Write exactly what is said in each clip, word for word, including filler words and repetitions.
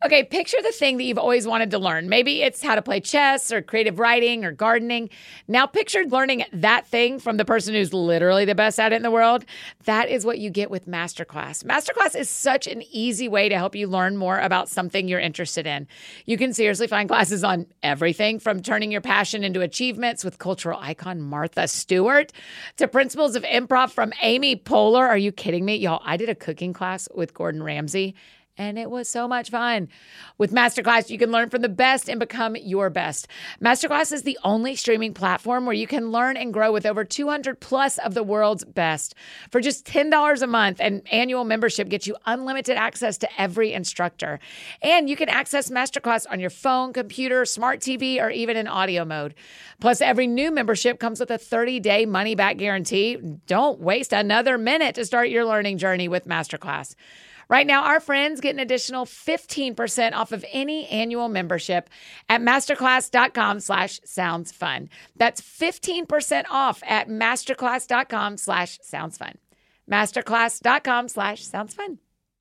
Okay, picture the thing that you've always wanted to learn. Maybe it's how to play chess or creative writing or gardening. Now picture learning that thing from the person who's literally the best at it in the world. That is what you get with Masterclass. Masterclass is such an easy way to help you learn more about something you're interested in. You can seriously find classes on everything from turning your passion into achievements with cultural icon Martha Stewart to principles of improv from Amy Poehler. Are you kidding me? Y'all, I did a cooking class with Gordon Ramsay, and it was so much fun. With Masterclass, you can learn from the best and become your best. Masterclass is the only streaming platform where you can learn and grow with over two hundred plus of the world's best. For just ten dollars a month, an annual membership gets you unlimited access to every instructor. And you can access Masterclass on your phone, computer, smart T V, or even in audio mode. Plus, every new membership comes with a thirty-day money-back guarantee. Don't waste another minute to start your learning journey with Masterclass. Right now, our friends get an additional fifteen percent off of any annual membership at masterclass.com slash sounds fun. That's fifteen percent off at masterclass.com slash sounds fun. Masterclass.com slash sounds fun.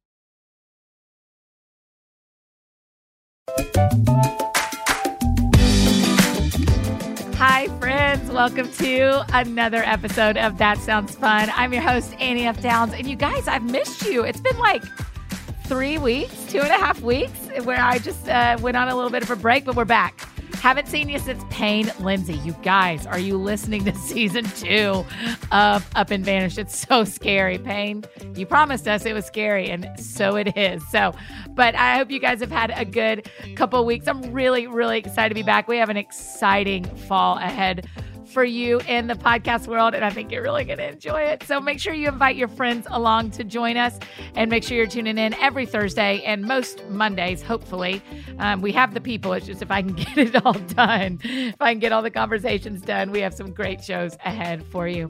Hi, friends. Welcome to another episode of That Sounds Fun. I'm your host, Annie F. Downs. And you guys, I've missed you. It's been like three weeks, two and a half weeks where I just uh, went on a little bit of a break, but we're back. Haven't seen you since Payne Lindsay. You guys, are you listening to season two of Up and Vanished? It's so scary. Payne, you promised us it was scary, and so it is. So, but I hope you guys have had a good couple of weeks. I'm really, really excited to be back. We have an exciting fall ahead for you in the podcast world, and I think you're really going to enjoy it. So make sure you invite your friends along to join us, and make sure you're tuning in every Thursday and most Mondays, hopefully. Um, we have the people. It's just if I can get it all done, if I can get all the conversations done, we have some great shows ahead for you.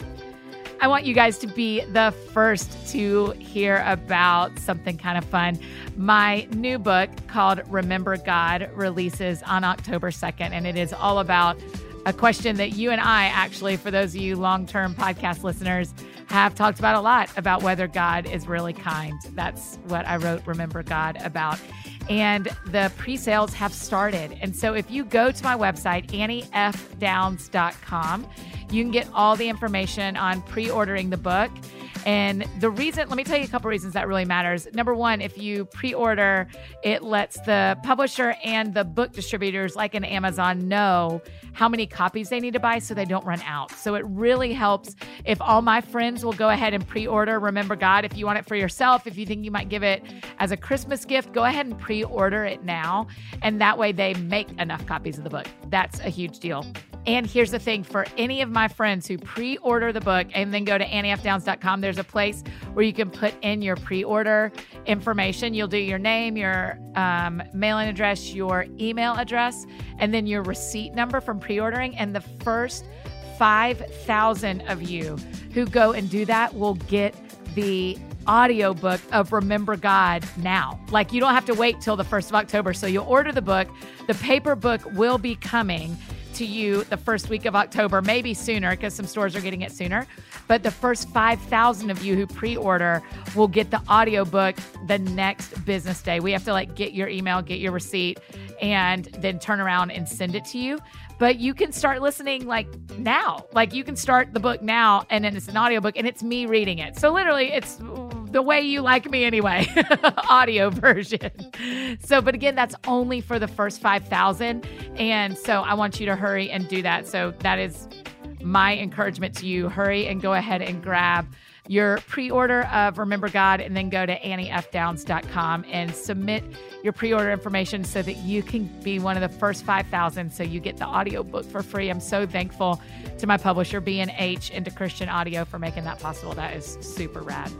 I want you guys to be the first to hear about something kind of fun. My new book called Remember God releases on October second, and it is all about a question that you and I actually, for those of you long-term podcast listeners, have talked about a lot, about whether God is really kind. That's what I wrote Remember God about. And the pre-sales have started. And so if you go to my website, annie f downs dot com, you can get all the information on pre-ordering the book. And the reason, let me tell you a couple reasons that really matters. Number one, if you pre-order, it lets the publisher and the book distributors like an Amazon know how many copies they need to buy so they don't run out. So it really helps if all my friends will go ahead and pre-order Remember God. If you want it for yourself, if you think you might give it as a Christmas gift, go ahead and pre-order it now. And that way they make enough copies of the book. That's a huge deal. And here's the thing, for any of my friends who pre-order the book and then go to annie f downs dot com, there's a place where you can put in your pre-order information. You'll do your name, your um, mailing address, your email address, and then your receipt number from pre-ordering. And the first five thousand of you who go and do that will get the audiobook of Remember God now. Like, you don't have to wait till the first of October. So you'll order the book. The paper book will be coming to you the first week of October, maybe sooner, because some stores are getting it sooner. But the first five thousand of you who pre-order will get the audiobook the next business day. We have to like get your email, get your receipt, and then turn around and send it to you. But you can start listening like now. Like, you can start the book now, and then it's an audiobook, and it's me reading it. So literally, it's the way you like me anyway, audio version. So, but again, that's only for the first five thousand. And so I want you to hurry and do that. So that is my encouragement to you. Hurry and go ahead and grab your pre-order of Remember God, and then go to annie f downs dot com and submit your pre-order information so that you can be one of the first five thousand, so you get the audiobook for free. I'm so thankful to my publisher, B and H, and to Christian Audio for making that possible. That is super rad.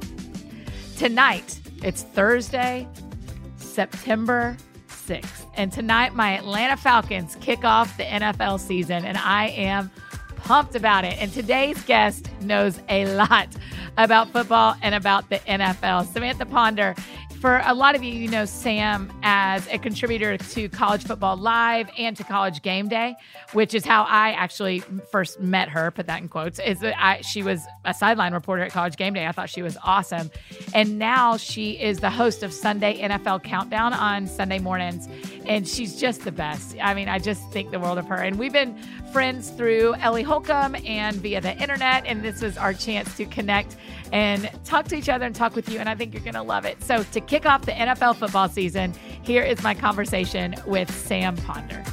Tonight, it's Thursday, September sixth, and tonight my Atlanta Falcons kick off the N F L season, and I am pumped about it. And today's guest knows a lot about football and about the N F L. Samantha Ponder For a lot of you, you know Sam as a contributor to College Football Live and to College Game Day, which is how I actually first met her, put that in quotes, is that I, she was a sideline reporter at College Game Day. I thought she was awesome. And now she is the host of Sunday N F L Countdown on Sunday mornings. And she's just the best. I mean, I just think the world of her. And we've been friends through Ellie Holcomb and via the internet. And this was our chance to connect and talk to each other and talk with you. And I think you're going to love it. So to kick off the N F L football season, here is my conversation with Sam Ponder.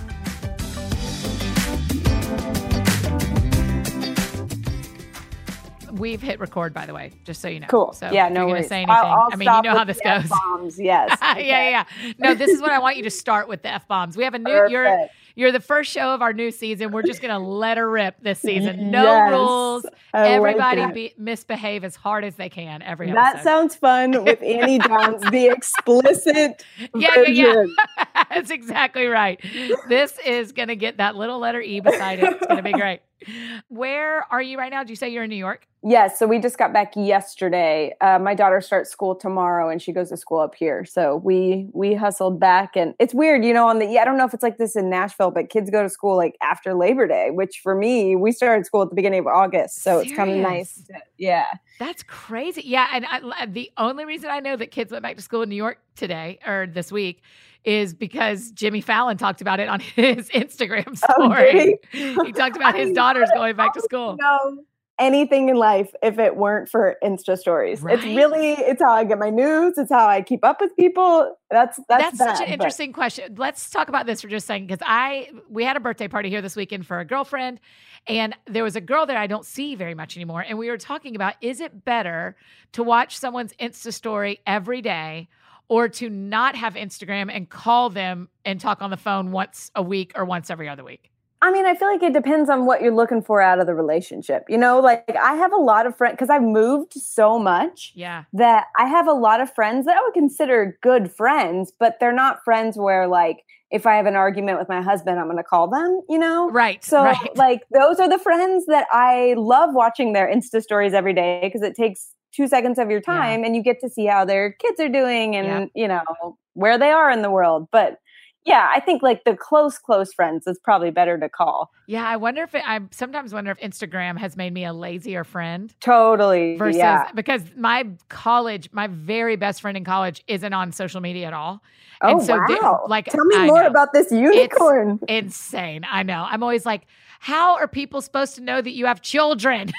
We've hit record, by the way, just so you know. Cool. So yeah, no you're worries. Say anything. I'll, I'll I mean, you know how this goes. F-bombs, yes. Okay. yeah, yeah, yeah. No, this is what I want you to start with, the F-bombs. We have a new, Perfect. you're you're the first show of our new season. We're just going to let her rip this season. No yes, rules. I Everybody like be, misbehave as hard as they can every that episode. sounds fun with Annie Downs, the explicit Yeah, version. yeah, yeah. That's exactly right. This is going to get that little letter E beside it. It's going to be great. Where are you right now? Did you say you're in New York? Yes. So we just got back yesterday. Uh, my daughter starts school tomorrow and she goes to school up here. So we, we hustled back, and it's weird, you know, on the, yeah, I don't know if it's like this in Nashville, but kids go to school like after Labor Day, which for me, we started school at the beginning of August. So Serious? It's kind of nice. To, yeah. That's crazy. Yeah. And I, the only reason I know that kids went back to school in New York today or this week is because Jimmy Fallon talked about it on his Instagram story. Oh, he? he talked about his daughters going back to school. No, anything in life if it weren't for Insta stories. Right? It's really, it's how I get my news. It's how I keep up with people. That's that's, that's bad, such an but. interesting question. Let's talk about this for just a second, because I we had a birthday party here this weekend for a girlfriend, and there was a girl that I don't see very much anymore, and we were talking about, is it better to watch someone's Insta story every day, or to not have Instagram and call them and talk on the phone once a week or once every other week? I mean, I feel like it depends on what you're looking for out of the relationship. You know, like I have a lot of friends, because I've moved so much yeah. that I have a lot of friends that I would consider good friends, but they're not friends where like, if I have an argument with my husband, I'm going to call them, you know? Right. So right. like those are the friends that I love watching their Insta stories every day, because it takes two seconds of your time yeah. and you get to see how their kids are doing and, yep. you know, where they are in the world. But yeah, I think like the close, close friends is probably better to call. Yeah. I wonder if it, I sometimes wonder if Instagram has made me a lazier friend. Totally. Versus, yeah. because my college, my very best friend in college isn't on social media at all. Oh, and so wow. Like, tell me I more know. about this unicorn. It's insane. I know. I'm always like, how are people supposed to know that you have children?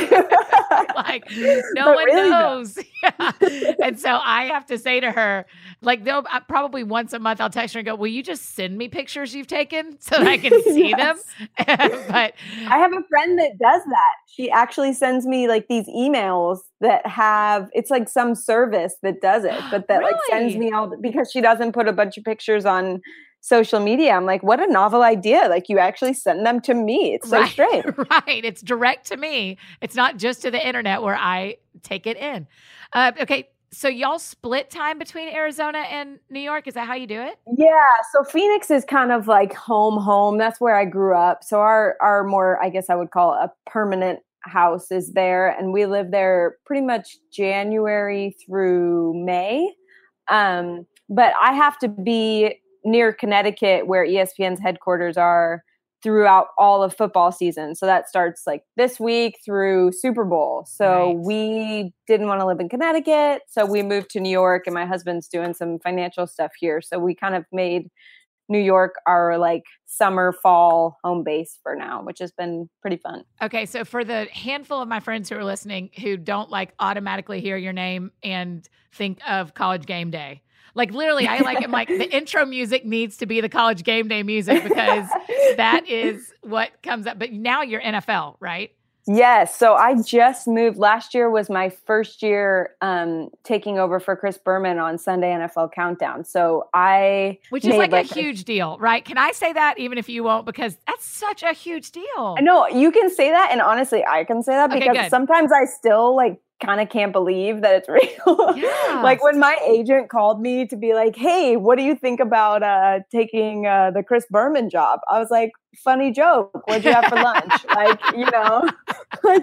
Like, no but one really knows. Yeah. And so I have to say to her, like, they'll uh, probably once a month I'll text her and go, will you just send me pictures you've taken so that I can see them? But I have a friend that does that. She actually sends me like these emails that have, it's like some service that does it, but that really? like sends me all, because she doesn't put a bunch of pictures on social media. I'm like, what a novel idea. Like you actually send them to me. It's so right, strange. Right. It's direct to me. It's not just to the internet where I take it in. Uh, okay. So y'all split time between Arizona and New York. Is that how you do it? Yeah. So Phoenix is kind of like home, home. That's where I grew up. So our, our more, I guess I would call it a permanent house is there. And we live there pretty much January through May. Um, but I have to be near Connecticut, where E S P N's headquarters are, throughout all of football season. So that starts like this week through Super Bowl. So right. we didn't want to live in Connecticut. So we moved to New York, and my husband's doing some financial stuff here. So we kind of made New York our like summer, fall home base for now, which has been pretty fun. Okay. So for the handful of my friends who are listening who don't like automatically hear your name and think of College Game Day, like literally, I like I'm like the intro music needs to be the College Game Day music, because that is what comes up. But now you're N F L, right? Yes. So I just moved. Last year was my first year um, taking over for Chris Berman on Sunday N F L Countdown. So I, which is like, like a huge deal, right? Can I say that even if you won't? Because that's such a huge deal. No, you can say that, and honestly, I can say that because okay, sometimes I still like kind of can't believe that it's real. Yeah. Like when my agent called me to be like, hey, what do you think about uh, taking uh, the Chris Berman job? I was like, funny joke. What'd you have for lunch? Like, you know, like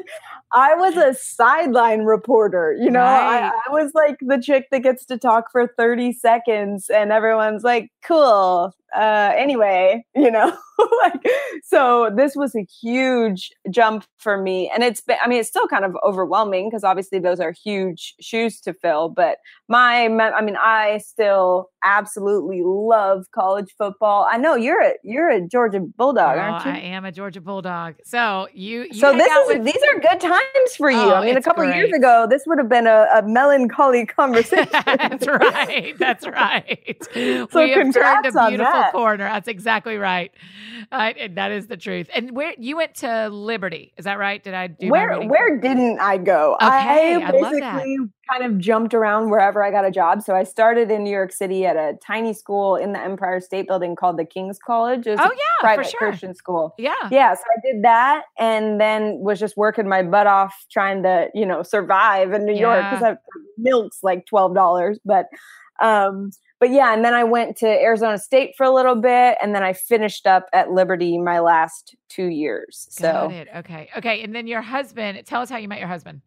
I was a sideline reporter, you know, Right. I, I was like the chick that gets to talk for thirty seconds and everyone's like, cool. Uh, anyway, you know, like, so this was a huge jump for me. And it's been, I mean, it's still kind of overwhelming because obviously those are huge shoes to fill, but my, I mean, I still absolutely love college football. I know you're a, you're a Georgia Bulldog, Girl, aren't you? I am a Georgia Bulldog. So you, you So hang this out is with, these are good times for you. Oh, I mean, a it's couple years great. ago, this would have been a, a melancholy conversation. That's right. That's right. So we have turned congrats a on beautiful that. corner. That's exactly right. Uh, and that is the truth. And where you went to Liberty, is that right? Did I do my Where reading? where didn't I go? Okay, I I love that. basically kind of jumped around wherever I got a job. So I started in New York City at a tiny school in the Empire State Building called the King's College. It was Oh, a yeah, for private sure. Christian school. Yeah. Yeah, so I did that and then was just working my butt off trying to, you know, survive in New York Yeah. because milk's like twelve dollars. But um But yeah, and then I went to Arizona State for a little bit, and then I finished up at Liberty my last two years. So, Got it. Okay. Okay. And then your husband, tell us how you met your husband.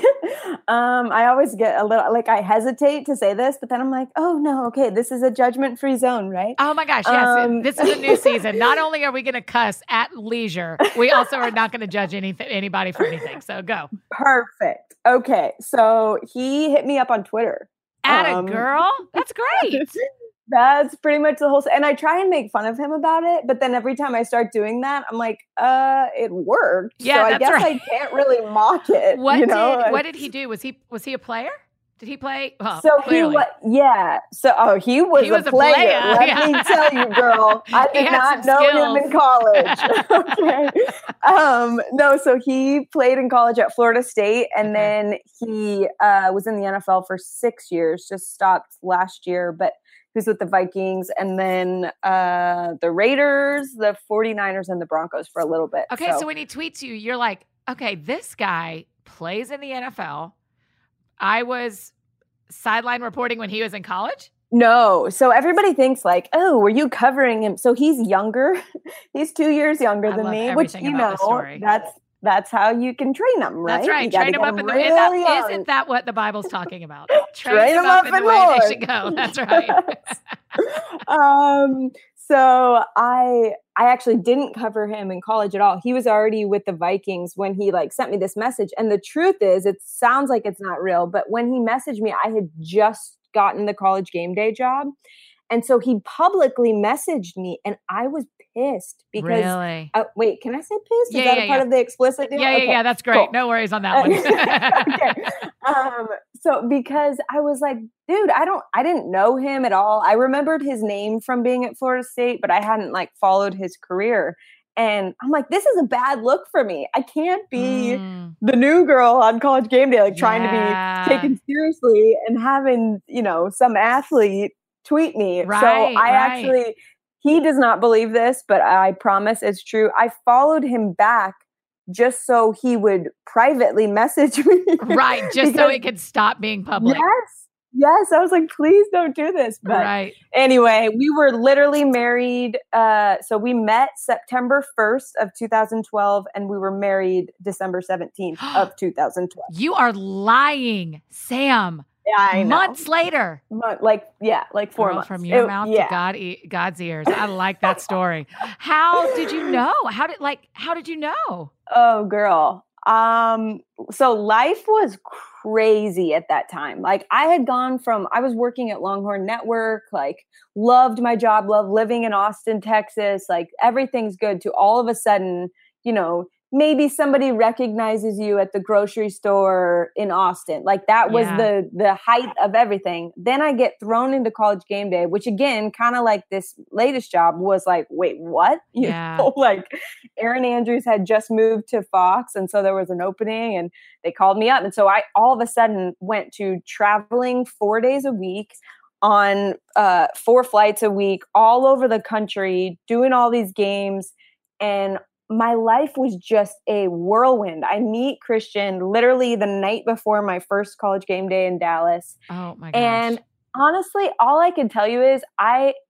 um, I always get a little like I hesitate to say this, but then I'm like, oh no, okay, this is a judgment-free zone, right? Oh my gosh. Yes. Um, this is a new season. Not only are we going to cuss at leisure, we also are not going to judge anything, anybody for anything. So go. Perfect. Okay, so he hit me up on Twitter. At Um, a girl? That's great. That's pretty much the whole. And I try and make fun of him about it, but then every time I start doing that, I'm like, uh, it worked. Yeah, so I that's guess right. I can't really mock it. What you know? did what did he do? Was he was he a player? Did he play? Well, So clearly. he was, yeah. So oh, he was, He was a a player. player, Let yeah. me tell you, girl. I He did had not some know him in college. okay. Um, no, so he played in college at Florida State, and Okay. then he uh, was in the N F L for six years. Just stopped last year, but he was with the Vikings, and then uh, the Raiders, the 49ers, and the Broncos for a little bit. Okay, so. when he tweets you, you're like, okay, this guy plays in the N F L. I was sideline reporting when he was in college. No. So everybody thinks like, oh, were you covering him? So he's younger. He's two years younger I than love me, which, everything you about know, the story. that's that's how you can train them, right? That's right. You gotta Train them get up in the really and that, young. isn't that what the Bible's talking about? Train them up in the and way Lord. they should go. That's right. um, so I I actually didn't cover him in college at all. He was already with the Vikings when he like sent me this message. And the truth is, it sounds like it's not real, but when he messaged me, I had just gotten the College Game Day job. And so he publicly messaged me, and I was pissed because Really? uh, wait, can I say pissed? Is Yeah, that yeah, a part yeah. of the explicit deal? Yeah, yeah, Okay, yeah. That's great. cool. No worries on that one. okay. Um, so because I was like, dude, I don't, I didn't know him at all. I remembered his name from being at Florida State, but I hadn't like followed his career. And I'm like, this is a bad look for me. I can't be Mm, the new girl on College Game Day, like trying yeah. to be taken seriously and having, you know, some athlete tweet me. Right, so I right. actually, he does not believe this, but I promise it's true. I followed him back just so he would privately message me. Right. Just so Because- it could stop being public. Yes. Yes. I was like, please don't do this. But Right. anyway, we were literally married. Uh, so we met September first of two thousand twelve, and we were married December seventeenth of two thousand twelve. You are lying, Sam. Yeah, I know. Months later. But like, yeah, like four Girl, months. from your It- mouth yeah. to God, e- God's ears. I like that story. How did you know? How did like? How did you know? Oh, girl. Um, so life was crazy at that time. Like I had gone from, I was working at Longhorn Network, like loved my job, loved living in Austin, Texas, like everything's good, to all of a sudden, you know, maybe somebody recognizes you at the grocery store in Austin. Like that was Yeah. the the height of everything. Then I get thrown into College Game Day, which again, kind of like this latest job was like, wait, what? You Yeah. know, like Erin Andrews had just moved to Fox, and so there was an opening and they called me up. And so I all of a sudden went to traveling four days a week on uh, four flights a week all over the country, doing all these games. And my life was just a whirlwind. I meet Christian literally the night before my first College Game Day in Dallas. Oh my gosh. And honestly, all I can tell you is I I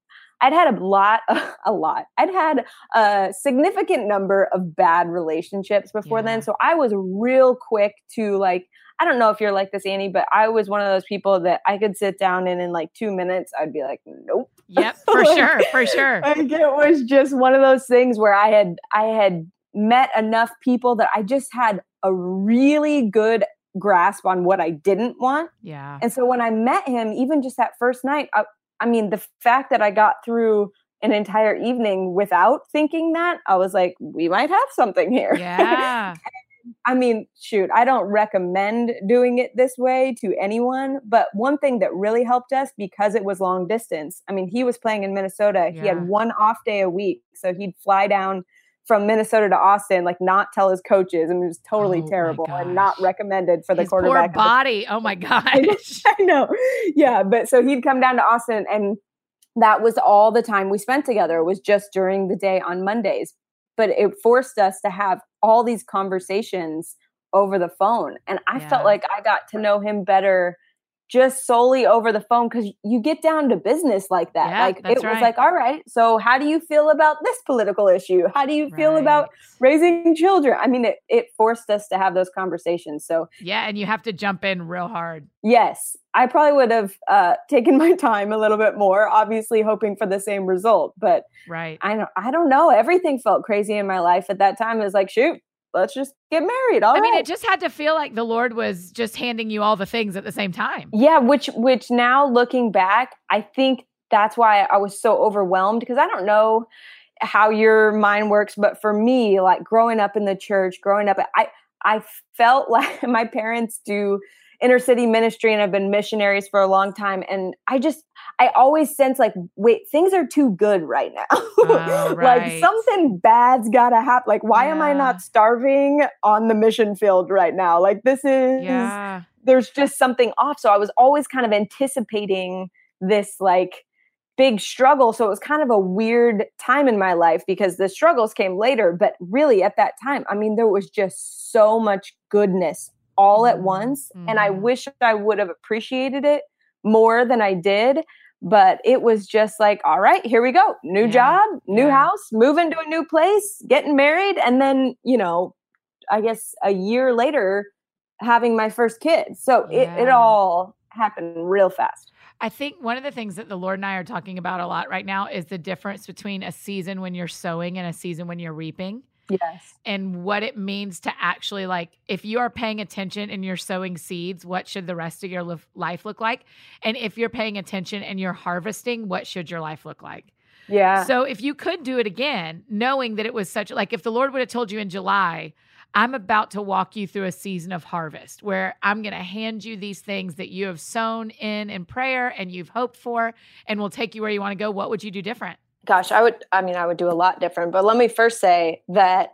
I'd had a lot, a lot. I'd had a significant number of bad relationships before Yeah. then. So I was real quick to like, I don't know if you're like this, Annie, but I was one of those people that I could sit down and in like two minutes, I'd be like, nope. Yep, for like, sure, for sure. Like it was just one of those things where I had, I had met enough people that I just had a really good grasp on what I didn't want. Yeah. And so when I met him, even just that first night, I, I mean, the fact that I got through an entire evening without thinking that, I was like, we might have something here. Yeah. I mean, shoot, I don't recommend doing it this way to anyone. But one thing that really helped us, because it was long distance, I mean, he was playing in Minnesota. Yeah. He had one off day a week. So he'd fly down from Minnesota to Austin, like not tell his coaches. And it was totally Oh, terrible my and not gosh. recommended for the His quarterback. poor body. Oh my gosh. I know. Yeah. But so he'd come down to Austin, and that was all the time we spent together. It was just during the day on Mondays. But it forced us to have all these conversations over the phone. And I Yeah. felt like I got to know him better just solely over the phone, because you get down to business like that. Yeah, like that's it was right. like, all right, so how do you feel about this political issue? How do you feel Right. about raising children? I mean, it, it forced us to have those conversations. So Yeah, and you have to jump in real hard. yes, I probably would have uh, taken my time a little bit more, obviously hoping for the same result. But Right. I don't, I don't know. Everything felt crazy in my life at that time. It was like, shoot, let's just get married. All I mean, right. it just had to feel like the Lord was just handing you all the things at the same time. Yeah, which which now looking back, I think that's why I was so overwhelmed, because I don't know how your mind works, but for me, like growing up in the church, growing up, I I felt like my parents do inner city ministry and have been missionaries for a long time, and I just I always sense like, wait, things are too good right now. Oh, Like right. something bad's gotta happen. Like, why am I Yeah. not starving on the mission field right now? Like this is Yeah. there's just something off. So I was always kind of anticipating this like big struggle. So it was kind of a weird time in my life, because the struggles came later. But really at that time, I mean, there was just so much goodness all at Mhm. once. And I Mhm. wish I would have appreciated it more than I did. But it was just like, all right, here we go. New Yeah. job, new Yeah. house, moving to a new place, getting married. And then, you know, I guess a year later, having my first kid. So it, it Yeah. all happened real fast. I think one of the things that the Lord and I are talking about a lot right now is the difference between a season when you're sowing and a season when you're reaping, Yes. and what it means to actually, like, if you are paying attention and you're sowing seeds, what should the rest of your lif- life look like? And if you're paying attention and you're harvesting, what should your life look like? Yeah. So if you could do it again, knowing that it was such, like, if the Lord would have told you in July, I'm about to walk you through a season of harvest where I'm going to hand you these things that you have sown in in prayer and you've hoped for, and will take you where you want to go, what would you do different? Gosh, I would, I mean, I would do a lot different. But let me first say that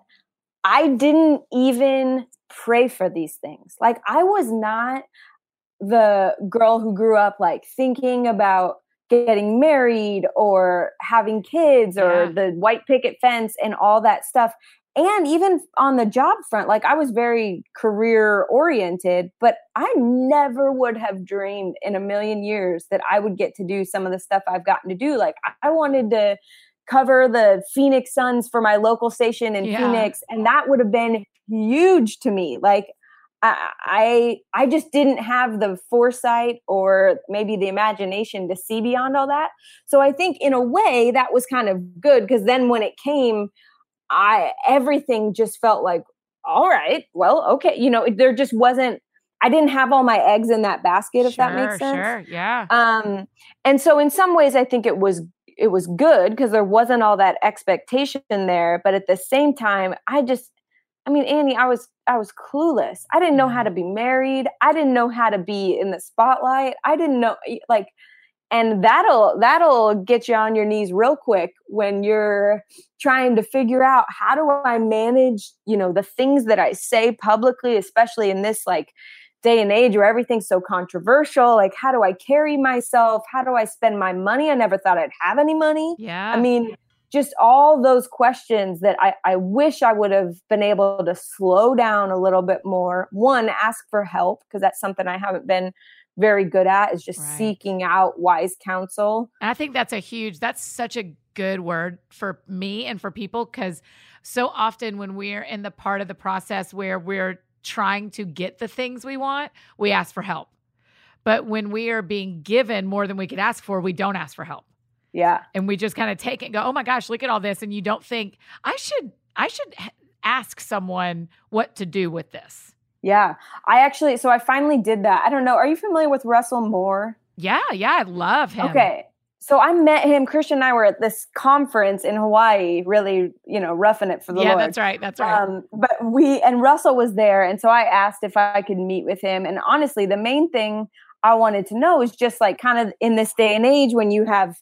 I didn't even pray for these things. Like, I was not the girl who grew up like thinking about getting married or having kids or Yeah. the white picket fence and all that stuff. And even on the job front, like I was very career oriented, but I never would have dreamed in a million years that I would get to do some of the stuff I've gotten to do. Like I wanted to cover the Phoenix Suns for my local station in Yeah. Phoenix, and that would have been huge to me. Like I, I, I just didn't have the foresight or maybe the imagination to see beyond all that. So I think in a way that was kind of good, because then when it came, I everything just felt like, all right, well, okay, you know, there just wasn't. I didn't have all my eggs in that basket, if that makes sense. Sure, yeah. Um, and so in some ways, I think it was it was good because there wasn't all that expectation there. But at the same time, I just, I mean, Annie, I was I was clueless. I didn't know Yeah. how to be married. I didn't know how to be in the spotlight. I didn't know like. And that'll that'll get you on your knees real quick when you're trying to figure out, how do I manage, you know, the things that I say publicly, especially in this like day and age where everything's so controversial. Like, how do I carry myself? How do I spend my money? I never thought I'd have any money. Yeah. I mean, just all those questions that I, I wish I would have been able to slow down a little bit more. One, ask for help, because that's something I haven't been very good at, is just Right. seeking out wise counsel. And I think that's a huge, that's such a good word for me and for people, because so often when we're in the part of the process where we're trying to get the things we want, we ask for help. But when we are being given more than we could ask for, we don't ask for help. Yeah. And we just kind of take it and go, oh my gosh, look at all this. And you don't think, I should, I should ask someone what to do with this. Yeah. I actually, so I finally did that. I don't know. Are you familiar with Russell Moore? Yeah. Yeah. I love him. Okay. So I met him, Christian and I were at this conference in Hawaii, really, you know, roughing it for the yeah, Lord. that's right. That's right. Um, but we, and Russell was there. And so I asked if I could meet with him. And honestly, the main thing I wanted to know is just like kind of in this day and age when you have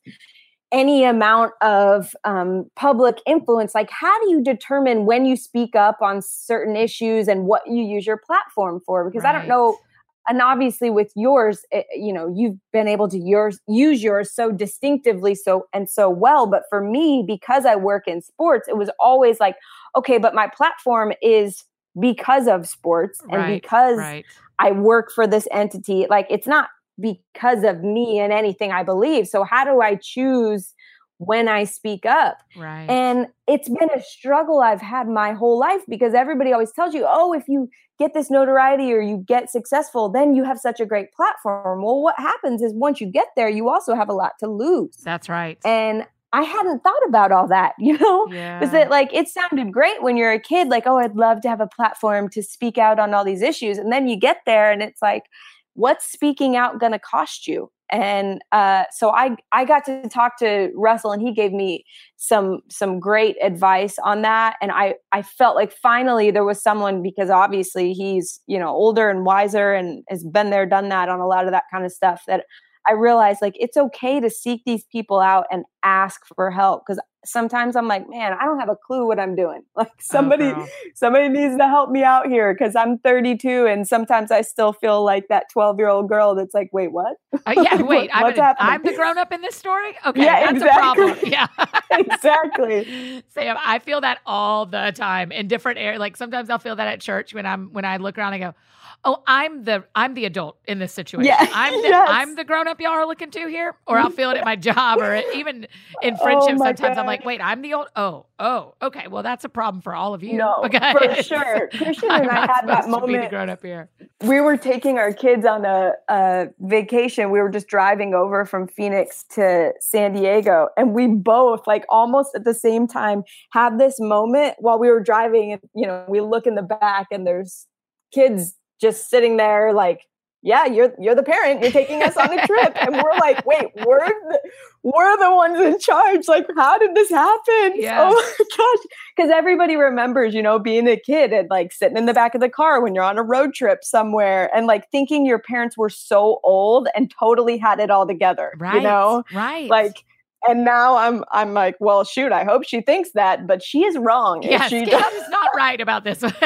any amount of um, public influence, like how do you determine when you speak up on certain issues and what you use your platform for? Because Right. I don't know. And obviously with yours, it, you know, you've been able to yours, use yours so distinctively so and so well. But for me, because I work in sports, it was always like, okay, but my platform is because of sports and Right. because Right. I work for this entity. Like it's not because of me and anything I believe. So how do I choose when I speak up? Right. And it's been a struggle I've had my whole life because everybody always tells you, oh, if you get this notoriety or you get successful, then you have such a great platform. Well, what happens is once you get there, you also have a lot to lose. That's right. And I hadn't thought about all that, you know, Yeah. was that like, it sounded great when you're a kid, like, oh, I'd love to have a platform to speak out on all these issues. And then you get there and it's like, what's speaking out going to cost you? And uh, so I I got to talk to Russell and he gave me some some great advice on that. And I, I felt like finally there was someone, because obviously he's, you know, older and wiser and has been there, done that on a lot of that kind of stuff, that I realized like it's okay to seek these people out and ask for help. Because sometimes I'm like, man, I don't have a clue what I'm doing. Like somebody, Oh, somebody needs to help me out here because I'm thirty-two and sometimes I still feel like that twelve year old girl that's like, wait, what? Uh, yeah, Like, wait, what- I'm, what's an, happening? I'm the grown up in this story? Okay, Yeah, that's exactly. a problem. Yeah. Exactly. Sam, I feel that all the time in different areas. Like sometimes I'll feel that at church when I'm when I look around and go, oh, I'm the I'm the adult in this situation. Yeah, I'm the yes. I'm the grown up y'all are looking to here. Or I'll feel it at my job or even in friendships. Oh my sometimes I'm God. like, wait, I'm the old oh, oh, okay. Well, that's a problem for all of you. No, because for sure. Christian I'm and I not had that supposed to be the moment. grown up here. We were taking our kids on a, a vacation. We were just driving over from Phoenix to San Diego. And we both, like almost at the same time, had this moment while we were driving. And, you know, we look in the back and there's kids just sitting there like, yeah, you're you're the parent. You're taking us on a trip. And we're like, wait, we're the, we're the ones in charge. Like, how did this happen? Yeah. Oh my gosh. Because everybody remembers, you know, being a kid and like sitting in the back of the car when you're on a road trip somewhere and like thinking your parents were so old and totally had it all together. Right. You know? Right. Like, and now I'm I'm like, well, shoot, I hope she thinks that, but she is wrong. if yes, she Gail's not right about this one.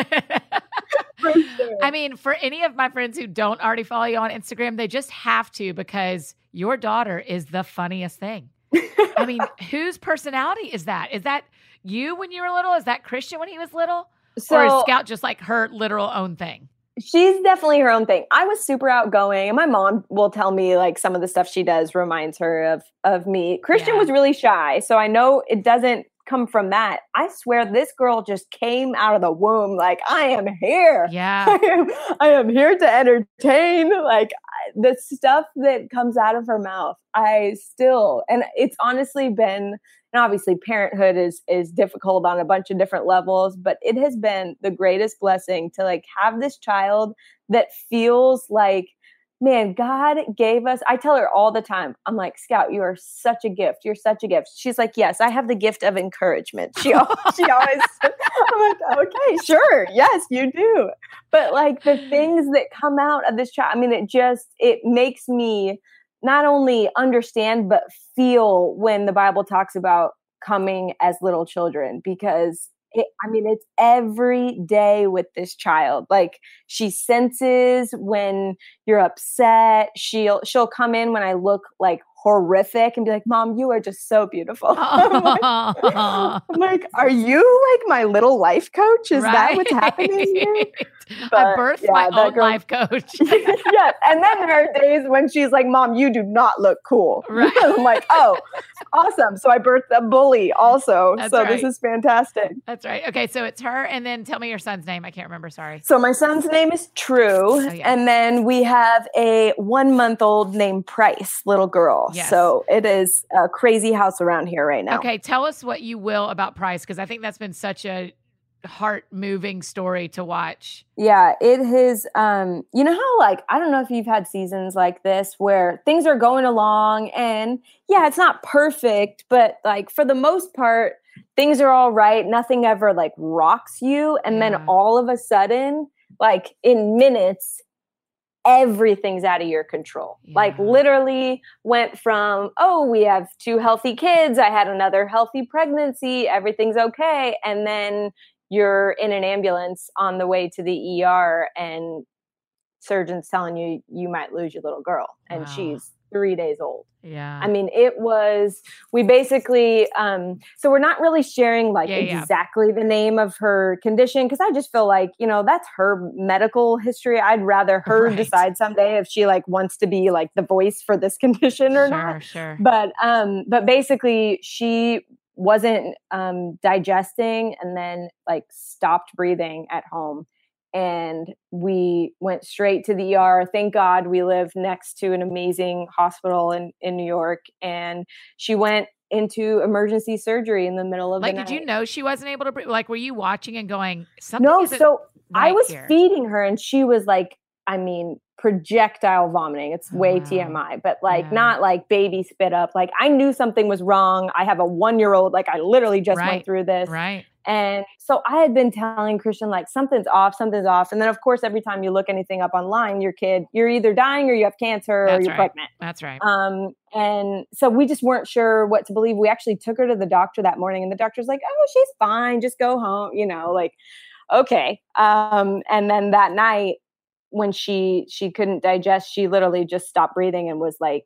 For sure. I mean, for any of my friends who don't already follow you on Instagram, they just have to because your daughter is the funniest thing. I mean, whose personality is that? Is that you when you were little? Is that Christian when he was little? So, or is Scout just like her literal own thing? She's definitely her own thing. I was super outgoing, and my mom will tell me like some of the stuff she does reminds her of of me. Christian Yeah. was really shy, so I know it doesn't come from that. I swear this girl just came out of the womb like, I am here. Yeah. I am, I am here to entertain. Like I- the stuff that comes out of her mouth, I still, and it's honestly been, and obviously parenthood is is difficult on a bunch of different levels, but it has been the greatest blessing to like have this child that feels like, man, God gave us, I tell her all the time, I'm like, Scout, you are such a gift. You're such a gift. She's like, yes, I have the gift of encouragement. She, al- she always, I'm like, okay, sure. Yes, you do. But like the things that come out of this child, I mean, it just, it makes me not only understand, but feel when the Bible talks about coming as little children, because it, I mean, it's every day with this child. Like she senses when you're upset. She'll she'll come in when I look like horrific and be like, Mom, you are just so beautiful. I'm, like, I'm like, are you like my little life coach? Is right. that what's happening here? But, I birthed yeah, my own girl, life coach. Yes. And then there are days when she's like, Mom, you do not look cool. Right. I'm like, oh, awesome. So I birthed a bully also. That's so right. This is fantastic. That's right. Okay. So it's her. And then tell me your son's name. I can't remember. Sorry. So my son's name is True. Oh, yeah. And then we have a one month old named Price, little girl. Yes. So it is a crazy house around here right now. Okay. Tell us what you will about Price, because I think that's been such a heart moving story to watch. Yeah, it is. Um, you know how, like, I don't know if you've had seasons like this where things are going along and yeah, it's not perfect, but like for the most part, things are all right. Nothing ever like rocks you. And yeah. then all of a sudden, like in minutes, everything's out of your control. Yeah. Like literally went from, oh, we have two healthy kids. I had another healthy pregnancy. Everything's okay. And then you're in an ambulance on the way to the E R and surgeons telling you you might lose your little girl. And wow. she's three days old. Yeah. I mean, it was, we basically, um, so we're not really sharing like yeah, exactly yeah. the name of her condition. Cause I just feel like, you know, that's her medical history. I'd rather her right. decide someday if she like wants to be like the voice for this condition or sure, not. Sure. But, um, but basically she wasn't, um, digesting and then like stopped breathing at home. And we went straight to the E R. Thank God we live next to an amazing hospital in, in New York. And she went into emergency surgery in the middle of like, the night. Did you know she wasn't able to breathe? Like, were you watching and going, something No, isn't so right I was here. feeding her and she was like, I mean, projectile vomiting. It's way wow. T M I, but like yeah. not like baby spit up. Like I knew something was wrong. I have a one-year-old. Like I literally just right. went through this. Right. And so I had been telling Christian, like, something's off, something's off. And then, of course, every time you look anything up online, your kid, you're either dying or you have cancer That's or you're right. pregnant. That's right. Um, and so we just weren't sure what to believe. We actually took her to the doctor that morning and the doctor's like, oh, she's fine. Just go home. You know, like, okay. Um, and then that night when she, she couldn't digest, she literally just stopped breathing and was like,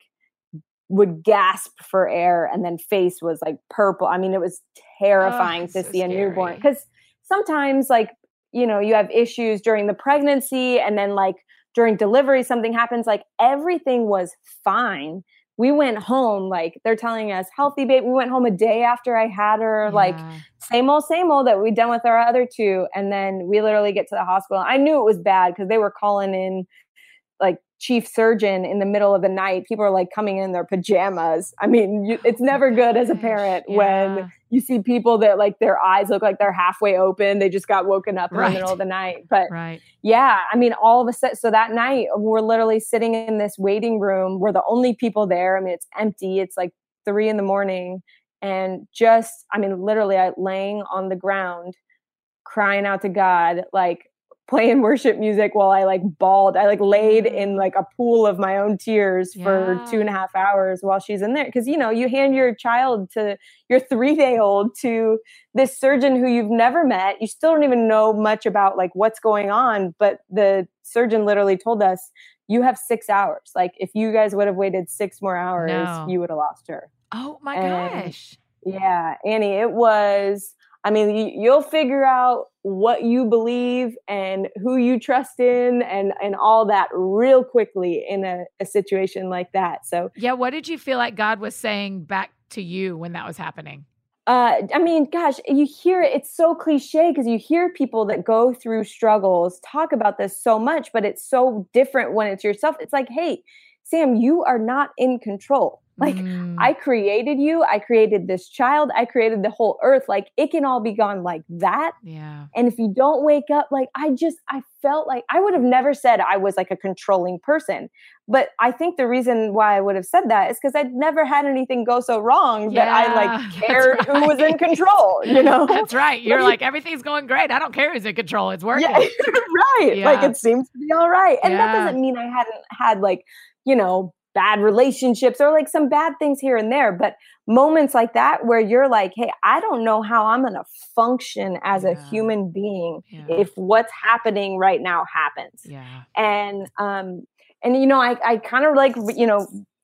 would gasp for air and then face was like purple. I mean, it was terrifying oh, to so see scary. a newborn because sometimes like, you know, you have issues during the pregnancy and then like during delivery, something happens, like everything was fine. We went home, like they're telling us healthy baby. We went home a day after I had her, yeah. like same old, same old that we'd done with our other two. And then we literally get to the hospital. I knew it was bad because they were calling in like chief surgeon in the middle of the night. People are like coming in their pajamas. I mean, you, it's never good as a parent yeah. when you see people that like their eyes look like they're halfway open. They just got woken up in right. the middle of the night. But right. yeah, I mean, all of a sudden, so that night we're literally sitting in this waiting room. We're the only people there. I mean, it's empty. It's like three in the morning and just, I mean, literally I laying on the ground, crying out to God, like, playing worship music while I like bawled. I like laid in like a pool of my own tears yeah. for two and a half hours while she's in there. Cause you know, you hand your child to your three day old to this surgeon who you've never met. You still don't even know much about like what's going on. But the surgeon literally told us, you have six hours. Like if you guys would have waited six more hours, no. you would have lost her. Oh my and, gosh. Yeah. Annie, it was, I mean, you, you'll figure out what you believe and who you trust in and, and all that real quickly in a, a situation like that. So, yeah. What did you feel like God was saying back to you when that was happening? Uh, I mean, gosh, you hear it. It's so cliche because you hear people that go through struggles talk about this so much, but it's so different when it's yourself. It's like, hey, Sam, you are not in control. Like mm. I created you, I created this child, I created the whole earth. Like it can all be gone like that. Yeah. And if you don't wake up, like I just, I felt like I would have never said I was like a controlling person. But I think the reason why I would have said that is because I'd never had anything go so wrong yeah, that I like cared right. who was in control, you know? That's right. You're like, everything's going great. I don't care who's in control. It's working. Yeah, right. Yeah. Like it seems to be all right. And yeah. that doesn't mean I hadn't had like, you know, bad relationships or like some bad things here and there, but moments like that where you're like, hey, I don't know how I'm going to function as yeah. a human being yeah. if what's happening right now happens. Yeah. And, um, and, you know, I, I kind of like, you know,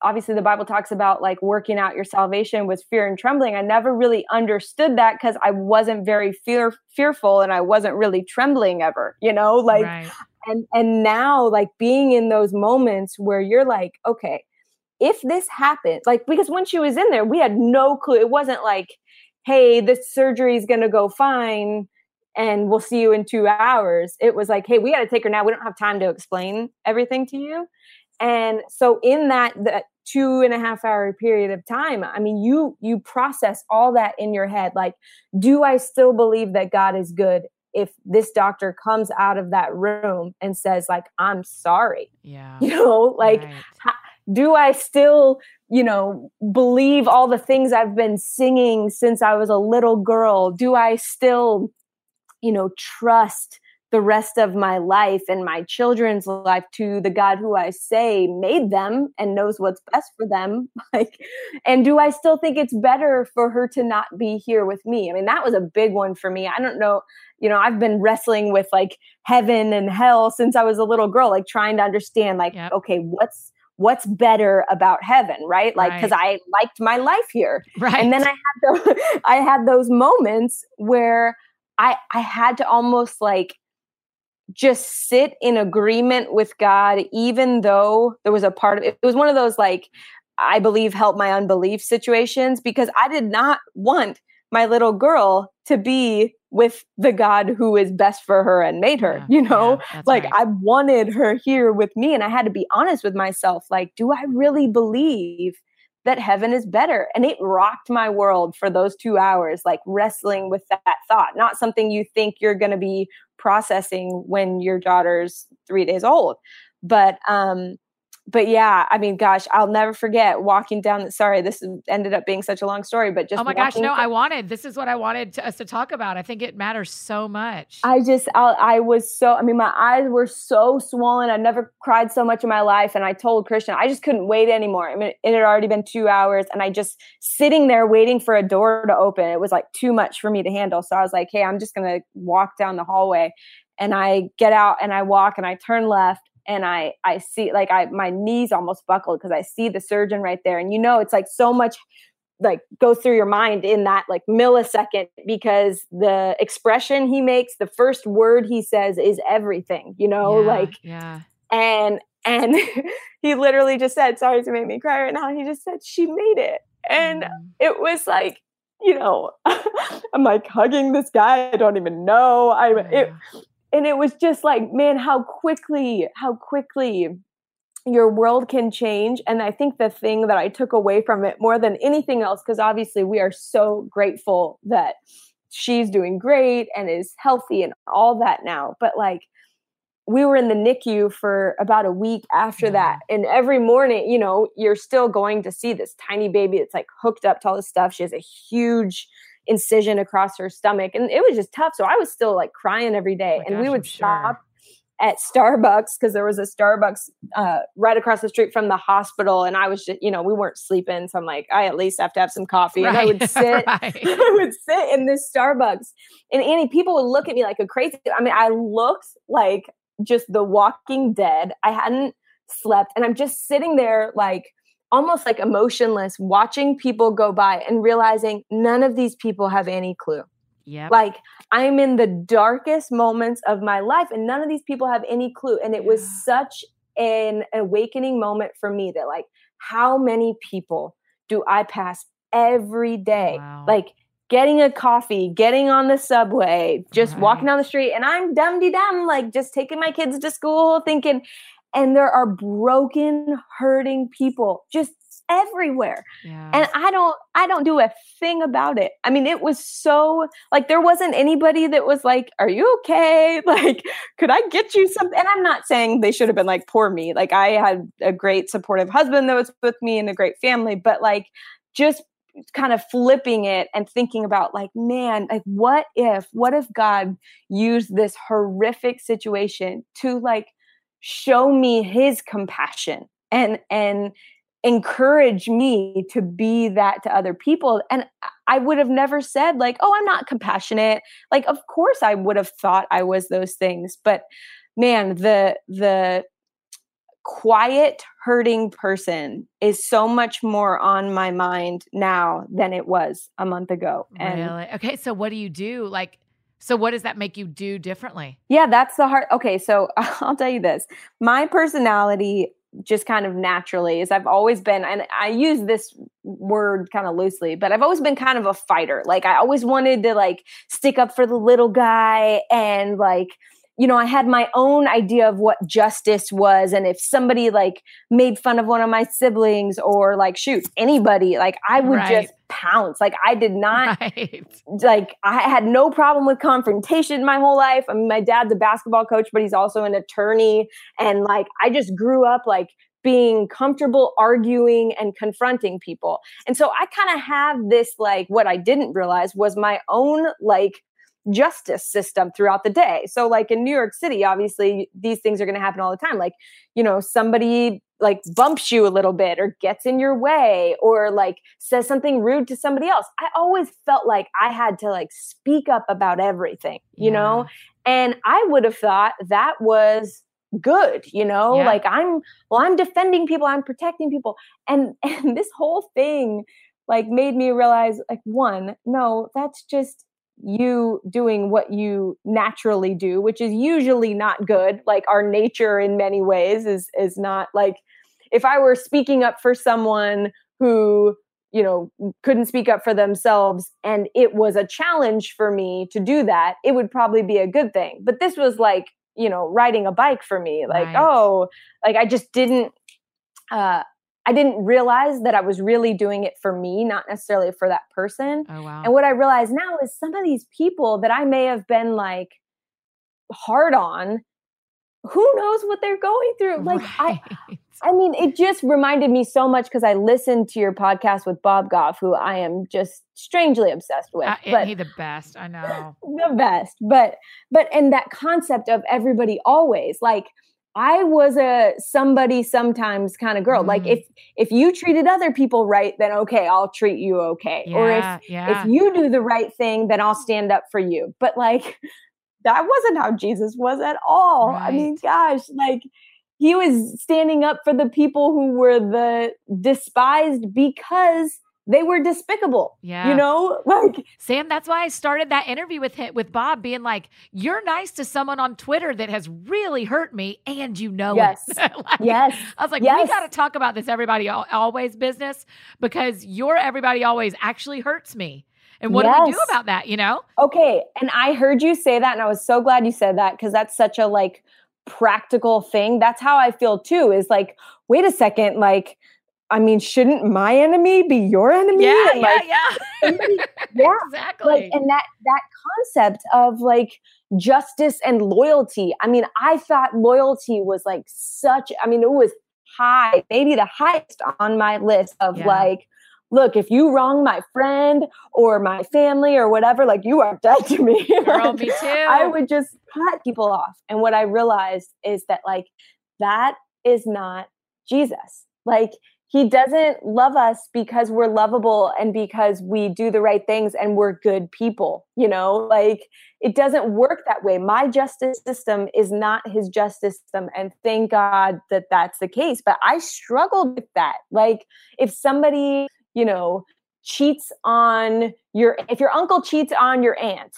obviously the Bible talks about like working out your salvation with fear and trembling. I never really understood that because I wasn't very fear fearful and I wasn't really trembling ever, you know, like, Right. and, and now like being in those moments where you're like, okay, if this happened, like, because when she was in there, we had no clue. It wasn't like, hey, this surgery is going to go fine and we'll see you in two hours. It was like, hey, we got to take her now. We don't have time to explain everything to you. And so in that, that two and a half hour period of time, I mean, you, you process all that in your head. Like, do I still believe that God is good if this doctor comes out of that room and says like, I'm sorry, yeah, you know, like, right. how, do I still, you know, believe all the things I've been singing since I was a little girl? Do I still, you know, trust the rest of my life and my children's life to the God who I say made them and knows what's best for them? Like, and do I still think it's better for her to not be here with me? I mean, that was a big one for me. I don't know, you know, I've been wrestling with like heaven and hell since I was a little girl, like trying to understand like, yep. okay, what's, what's better about heaven, right? Like, because right. I liked my life here. Right. And then I had those, I had those moments where I, I had to almost like just sit in agreement with God, even though there was a part of it. It was one of those, like, I believe, help my unbelief situations, because I did not want my little girl to be with the God who is best for her and made her, yeah, you know, yeah, like right. I wanted her here with me, and I had to be honest with myself. Like, do I really believe that heaven is better? And it rocked my world for those two hours, like wrestling with that thought, not something you think you're going to be processing when your daughter's three days old. But, um, But yeah, I mean, gosh, I'll never forget walking down the, sorry, this ended up being such a long story, but just, oh my gosh, no, I wanted, this is what I wanted to, us to talk about. I think it matters so much. I just, I, I was so, I mean, my eyes were so swollen. I never cried so much in my life. And I told Christian, I just couldn't wait anymore. I mean, it had already been two hours and I just sitting there waiting for a door to open. It was like too much for me to handle. So I was like, hey, I'm just going to walk down the hallway. And I get out and I walk and I turn left. And I, I see like I, my knees almost buckled because I see the surgeon right there. And, you know, it's like so much like goes through your mind in that like millisecond, because the expression he makes, the first word he says is everything, you know, yeah, like, yeah. and, and he literally just said, sorry to make me cry right now. He just said, she made it. And mm. it was like, you know, I'm like hugging this guy I don't even know. I, yeah. it, And it was just like, man, how quickly, how quickly your world can change. And I think the thing that I took away from it more than anything else, because obviously we are so grateful that she's doing great and is healthy and all that now. But like, we were in the N I C U for about a week after yeah. that. And every morning, you know, you're still going to see this tiny baby that's like hooked up to all this stuff. She has a huge incision across her stomach, and it was just tough. So I was still like crying every day. Oh and gosh, we would I'm stop sure. at Starbucks because there was a Starbucks uh, right across the street from the hospital. And I was just, you know, we weren't sleeping. So I'm like, I at least have to have some coffee. Right. And I would sit, right. I would sit in this Starbucks, and Annie, people would look at me like a crazy. I mean, I looked like just the Walking Dead. I hadn't slept, and I'm just sitting there like, almost like emotionless, watching people go by and realizing none of these people have any clue. Yeah. Like, I'm in the darkest moments of my life and none of these people have any clue. And it yeah. was such an awakening moment for me that like, how many people do I pass every day? Wow. Like getting a coffee, getting on the subway, just right. walking down the street, and I'm dum-de-dum, like just taking my kids to school thinking, and there are broken, hurting people just everywhere. Yeah. And I don't, I don't do a thing about it. I mean, it was so like, there wasn't anybody that was like, are you okay? Like, could I get you something? And I'm not saying they should have been like, poor me. Like, I had a great supportive husband that was with me and a great family, but like, just kind of flipping it and thinking about like, man, like what if, what if God used this horrific situation to like, show me his compassion and, and encourage me to be that to other people. And I would have never said like, oh, I'm not compassionate. Like, of course I would have thought I was those things, but man, the, the quiet, hurting person is so much more on my mind now than it was a month ago. And really? Okay. So what do you do? Like, so what does that make you do differently? yeah, that's the hard. Okay. So I'll tell you this, my personality just kind of naturally is I've always been, and I use this word kind of loosely, but I've always been kind of a fighter. Like I always wanted to like stick up for the little guy, and like, you know, I had my own idea of what justice was. And if somebody like made fun of one of my siblings or like, shoot, anybody, like I would Right. just pounce. Like I did not, Right. like I had no problem with confrontation my whole life. I mean, my dad's a basketball coach, but he's also an attorney. And like, I just grew up like being comfortable arguing and confronting people. And so I kind of have this, like, what I didn't realize was my own like justice system throughout the day. So like in New York City, obviously these things are going to happen all the time. Like, you know, somebody like bumps you a little bit or gets in your way or like says something rude to somebody else. I always felt like I had to like speak up about everything, you Yeah. know, and I would have thought that was good, you know, Yeah. like I'm, well, I'm defending people, I'm protecting people. And, and this whole thing like made me realize like, one, no, that's just you doing what you naturally do, which is usually not good. Like our nature in many ways is, is not like, if I were speaking up for someone who, you know, couldn't speak up for themselves and it was a challenge for me to do that, it would probably be a good thing. But this was like, you know, riding a bike for me, like, Right. oh, like I just didn't, uh, I didn't realize that I was really doing it for me, not necessarily for that person. Oh, wow. And what I realize now is some of these people that I may have been like hard on, who knows what they're going through? Like, Right. I, I mean, it just reminded me so much because I listened to your podcast with Bob Goff, who I am just strangely obsessed with. Uh, but isn't he the best? I know. the best. But, but, and that concept of everybody always, like, I was a somebody sometimes kind of girl. Mm. Like if if you treated other people right, then okay, I'll treat you okay. Yeah, or if yeah. if you do the right thing, then I'll stand up for you. But like that wasn't how Jesus was at all. Right. I mean, gosh, like he was standing up for the people who were the despised because they were despicable. Yeah. You know, like Sam, that's why I started that interview with him, with Bob, being like, you're nice to someone on Twitter that has really hurt me, and you know yes, it. Like, yes. I was like, yes. we got to talk about this everybody al- always business, because your everybody always actually hurts me. And what yes. do we do about that, you know? Okay. And I heard you say that, and I was so glad you said that, because that's such a like practical thing. That's how I feel too, is like, wait a second, like, I mean, shouldn't my enemy be your enemy? Yeah, and yeah, like, yeah. somebody, yeah. Exactly. Like, and that that concept of like justice and loyalty. I mean, I thought loyalty was like such, I mean, it was high, maybe the highest on my list of Yeah. like, look, if you wrong my friend or my family or whatever, like you are dead to me. Girl, Like, me too. I would just cut people off. And what I realized is that like, that is not Jesus. Like, he doesn't love us because we're lovable and because we do the right things and we're good people, you know, like it doesn't work that way. My justice system is not his justice system. And thank God that that's the case. But I struggled with that. Like if somebody, you know, cheats on your, if your uncle cheats on your aunt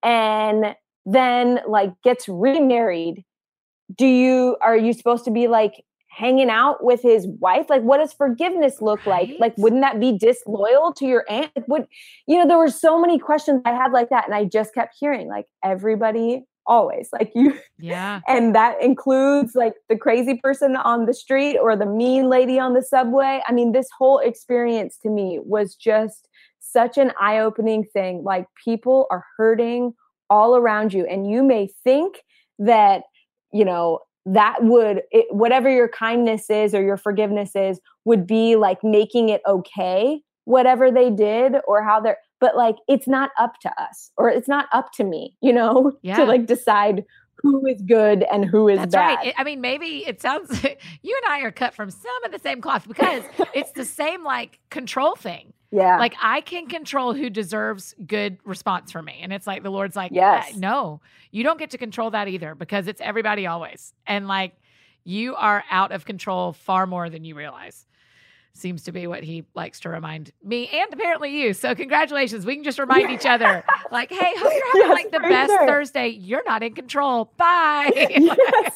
and then like gets remarried, do you, are you supposed to be like, hanging out with his wife? Like, what does forgiveness look Right. like? Like, wouldn't that be disloyal to your aunt? Like, would, you know, there were so many questions I had like that. And I just kept hearing like everybody always like you. Yeah. And that includes like the crazy person on the street or the mean lady on the subway. I mean, this whole experience to me was just such an eye-opening thing. Like people are hurting all around you. And you may think that, you know, that would, it, whatever your kindness is or your forgiveness is, would be like making it okay, whatever they did or how they're, but like, it's not up to us or it's not up to me, you know, Yeah. to like decide who is good and who is That's bad. right. It, I mean, maybe it sounds, you and I are cut from some of the same cloth, because it's the same like control thing. Yeah. Like I can control who deserves good response from me. And it's like, the Lord's like, Yes. "Uh, no, you don't get to control that either, because it's everybody always." And like, You are out of control far more than you realize. Seems to be what he likes to remind me and apparently you. So congratulations. We can just remind each other like, hey, hope you're having yes, like the best sure. Thursday. You're not in control. Bye. yes.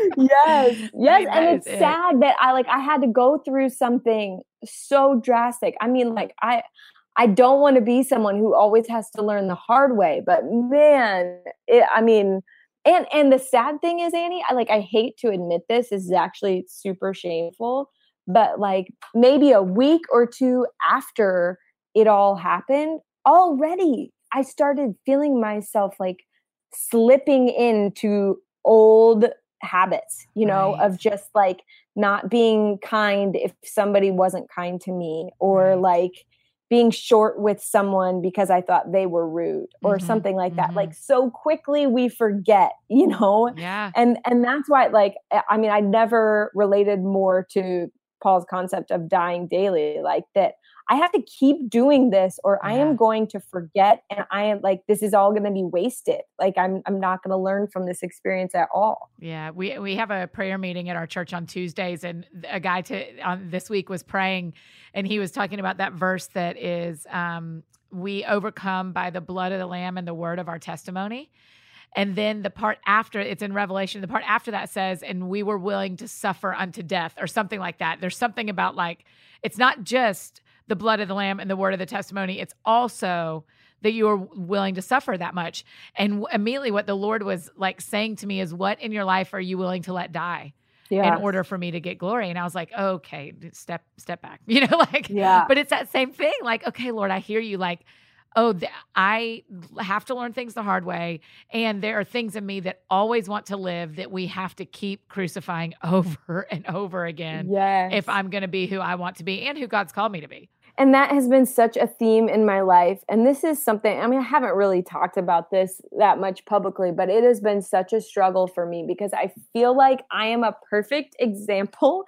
Yes. Yes. And it's it. sad that I like, I had to go through something so drastic. I mean, like I, I don't want to be someone who always has to learn the hard way, but man, it, I mean, and, and the sad thing is, Annie, I like, I hate to admit this, this is actually super shameful. But like maybe a week or two after it all happened, already I started feeling myself like slipping into old habits, you know, right. of just like not being kind if somebody wasn't kind to me, or right. like being short with someone because I thought they were rude or mm-hmm. something like that. Mm-hmm. Like so quickly we forget, you know? Yeah. And, and that's why like, I mean, I never related more to Paul's concept of dying daily, like that I have to keep doing this or yeah. I am going to forget. And I am like, this is all going to be wasted. Like I'm, I'm not going to learn from this experience at all. Yeah. We, we have a prayer meeting at our church on Tuesdays, and a guy to on this week was praying, and he was talking about that verse that is, um, we overcome by the blood of the Lamb and the word of our testimony. And then the part after, it's in Revelation, the part after that says, and we were willing to suffer unto death, or something like that. There's something about like, it's not just the blood of the Lamb and the word of the testimony. It's also that you are willing to suffer that much. And immediately what the Lord was like saying to me is, what in your life are you willing to let die yes. in order for me to get glory? And I was like, okay, step, step back, you know, like, yeah. but it's that same thing. Like, okay, Lord, I hear you. Like, oh, th- I have to learn things the hard way. And there are things in me that always want to live that we have to keep crucifying over and over again. Yes. If I'm going to be who I want to be and who God's called me to be. And that has been such a theme in my life. And this is something, I mean, I haven't really talked about this that much publicly, but it has been such a struggle for me because I feel like I am a perfect example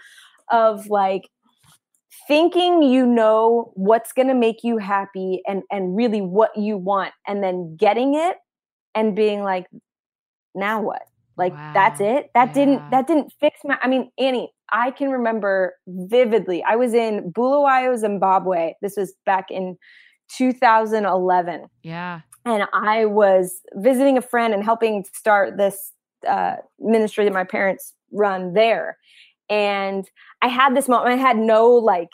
of like, thinking you know what's going to make you happy and, and really what you want, and then getting it and being like, now what? Like, wow. that's it? That yeah. didn't, that didn't fix my, I mean, Annie, I can remember vividly. I was in Bulawayo, Zimbabwe. This was back in two thousand eleven. Yeah. And I was visiting a friend and helping start this uh, ministry that my parents run there. And I had this moment, I had no like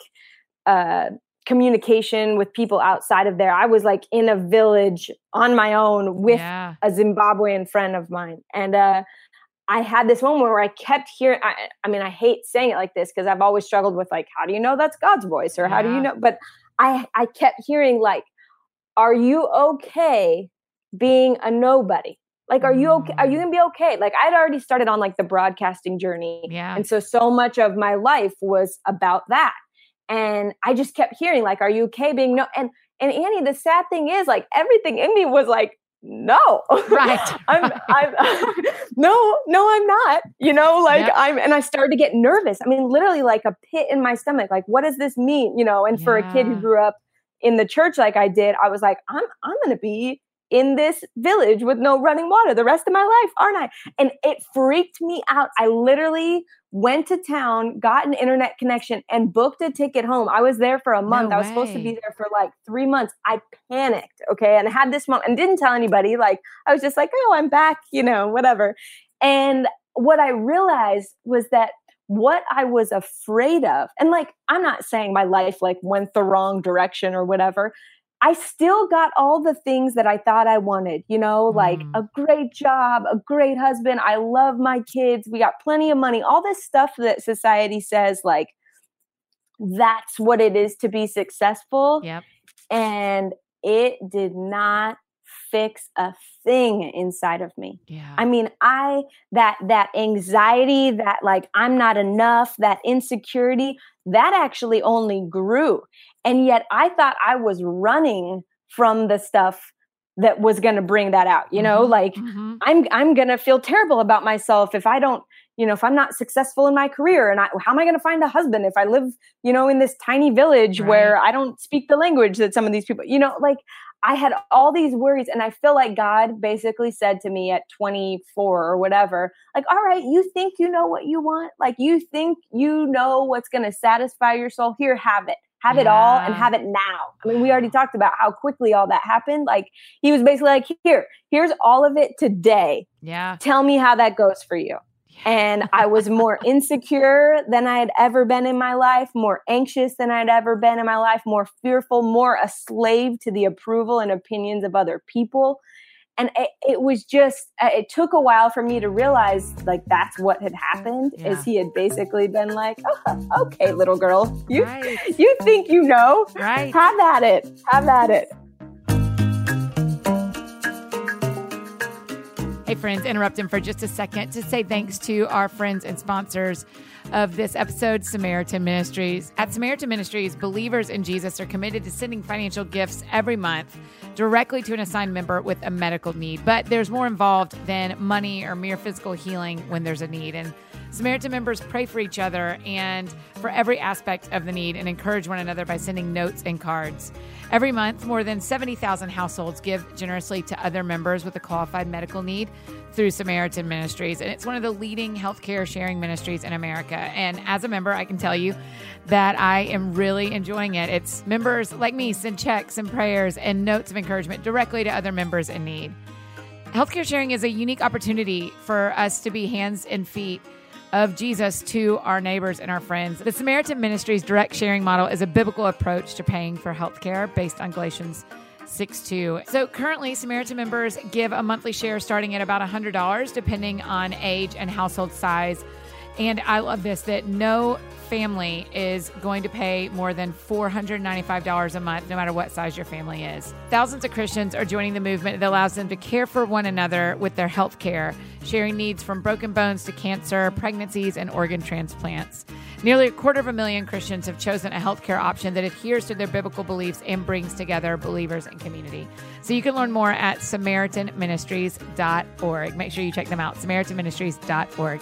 uh, communication with people outside of there. I was like in a village on my own with yeah. a Zimbabwean friend of mine. And uh, I had this moment where I kept hearing, I, I mean, I hate saying it like this because I've always struggled with like, how do you know that's God's voice? Or yeah. how do you know? But I, I kept hearing like, are you okay being a nobody? Like, are you okay? Are you going to be okay? Like, I'd already started on like the broadcasting journey. Yeah. And so, so much of my life was about that. And I just kept hearing like, are you okay being no? And, and Annie, the sad thing is like everything in me was like, no, right. I'm, I'm no, no, I'm not, you know, like yep. I'm, and I started to get nervous. I mean, literally like a pit in my stomach. Like, what does this mean? You know, and for yeah. a kid who grew up in the church, like I did, I was like, I'm, I'm going to be in this village with no running water the rest of my life, aren't I? And it freaked me out. I literally went to town, got an internet connection, and booked a ticket home. I was there for a month. No I was way. supposed to be there for like three months. I panicked, okay? And I had this moment and didn't tell anybody. Like, I was just like, oh, I'm back, you know, whatever. And what I realized was that what I was afraid of, and like, I'm not saying my life like went the wrong direction or whatever, I still got all the things that I thought I wanted, you know, like mm. a great job, a great husband. I love my kids. We got plenty of money, all this stuff that society says, like, that's what it is to be successful. Yep. And it did not fix a thing inside of me. Yeah. I mean, I, that, that anxiety, that like, I'm not enough, that insecurity, that actually only grew. And yet I thought I was running from the stuff that was going to bring that out, you know, mm-hmm, like mm-hmm. I'm, I'm going to feel terrible about myself if I don't you know, if I'm not successful in my career and I, how am I going to find a husband if I live, you know, in this tiny village Right. where I don't speak the language that some of these people, you know, like I had all these worries. And I feel like God basically said to me at twenty-four or whatever, like, all right, you think you know what you want? Like, you think you know what's going to satisfy your soul? Here, have it. Have it all and Yeah. have it now. I mean, we already talked about how quickly all that happened. Like, he was basically like, here, here's all of it today. Yeah. Tell me how that goes for you. And I was more insecure than I had ever been in my life, more anxious than I'd ever been in my life, more fearful, more a slave to the approval and opinions of other people. And it, it was just, it took a while for me to realize, like, that's what had happened. Yeah. Is he had basically been like, oh, okay, little girl, you, Right. you think you know, Right. have at it, have at it. Hey, friends, interrupting for just a second to say thanks to our friends and sponsors of this episode, Samaritan Ministries. At Samaritan Ministries, believers in Jesus are committed to sending financial gifts every month directly to an assigned member with a medical need. But there's more involved than money or mere physical healing when there's a need. And Samaritan members pray for each other and for every aspect of the need and encourage one another by sending notes and cards. Every month, more than seventy thousand households give generously to other members with a qualified medical need through Samaritan Ministries. And it's one of the leading healthcare sharing ministries in America. And as a member, I can tell you that I am really enjoying it. It's members like me send checks and prayers and notes of encouragement directly to other members in need. Healthcare sharing is a unique opportunity for us to be hands and feet of Jesus to our neighbors and our friends. The Samaritan Ministries direct sharing model is a biblical approach to paying for healthcare based on Galatians six two. So currently, Samaritan members give a monthly share starting at about one hundred dollars, depending on age and household size. And I love this, that no family is going to pay more than four hundred ninety-five dollars a month, no matter what size your family is. Thousands of Christians are joining the movement that allows them to care for one another with their health care, sharing needs from broken bones to cancer, pregnancies, and organ transplants. Nearly a quarter of a million Christians have chosen a healthcare option that adheres to their biblical beliefs and brings together believers and community. So you can learn more at Samaritan Ministries dot org. Make sure you check them out, Samaritan Ministries dot org.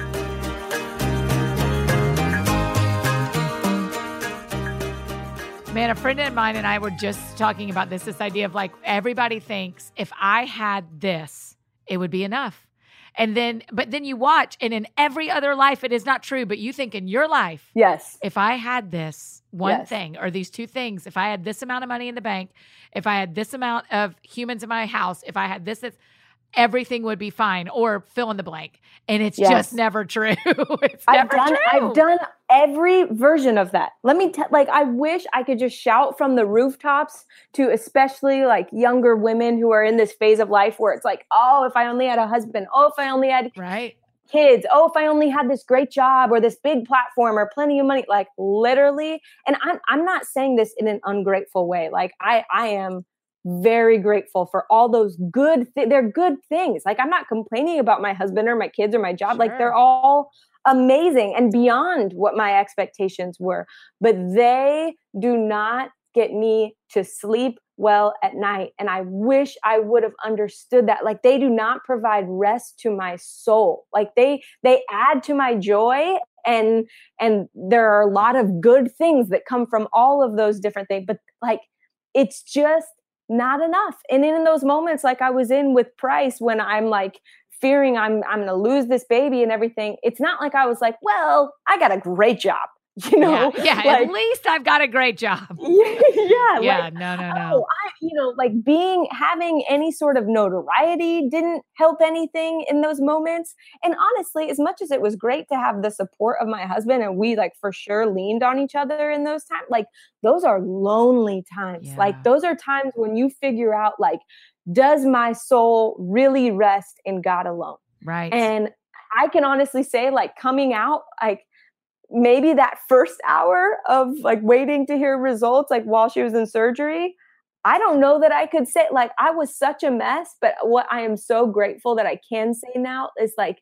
Man, a friend of mine and I were just talking about this, this idea of like, everybody thinks if I had this, it would be enough. And then, but then you watch, and in every other life, it is not true, but you think in your life, yes, if I had this one yes. thing or these two things, if I had this amount of money in the bank, if I had this amount of humans in my house, if I had this, this everything would be fine, or fill in the blank. And it's yes. just never true. It's I've never done, true. I've done every version of that. Let me tell, like, I wish I could just shout from the rooftops to especially like younger women who are in this phase of life where it's like, oh, if I only had a husband, oh, if I only had right. kids, oh, if I only had this great job or this big platform or plenty of money, like literally. And I'm, I'm not saying this in an ungrateful way. Like I, I am very grateful for all those good, th- they're good things. Like I'm not complaining about my husband or my kids or my job. Sure. Like they're all amazing and beyond what my expectations were, but they do not get me to sleep well at night. And I wish I would have understood that. Like they do not provide rest to my soul. Like they, they add to my joy. And, and there are a lot of good things that come from all of those different things, but like, it's just not enough. And in those moments, like I was in with Price, when I'm like fearing I'm I'm going to lose this baby and everything, it's not like I was like, well, I got a great job, you know? Yeah, yeah like, at least I've got a great job. yeah, yeah, like, no, no, no. Oh, I, you know, like being having any sort of notoriety didn't help anything in those moments. And honestly, as much as it was great to have the support of my husband, and we like for sure leaned on each other in those times, like those are lonely times. Yeah. Like those are times when you figure out, like, does my soul really rest in God alone? Right. And I can honestly say, like, coming out, like maybe that first hour of like waiting to hear results, like while she was in surgery, I don't know that I could say, like, I was such a mess, but what I am so grateful that I can say now is like,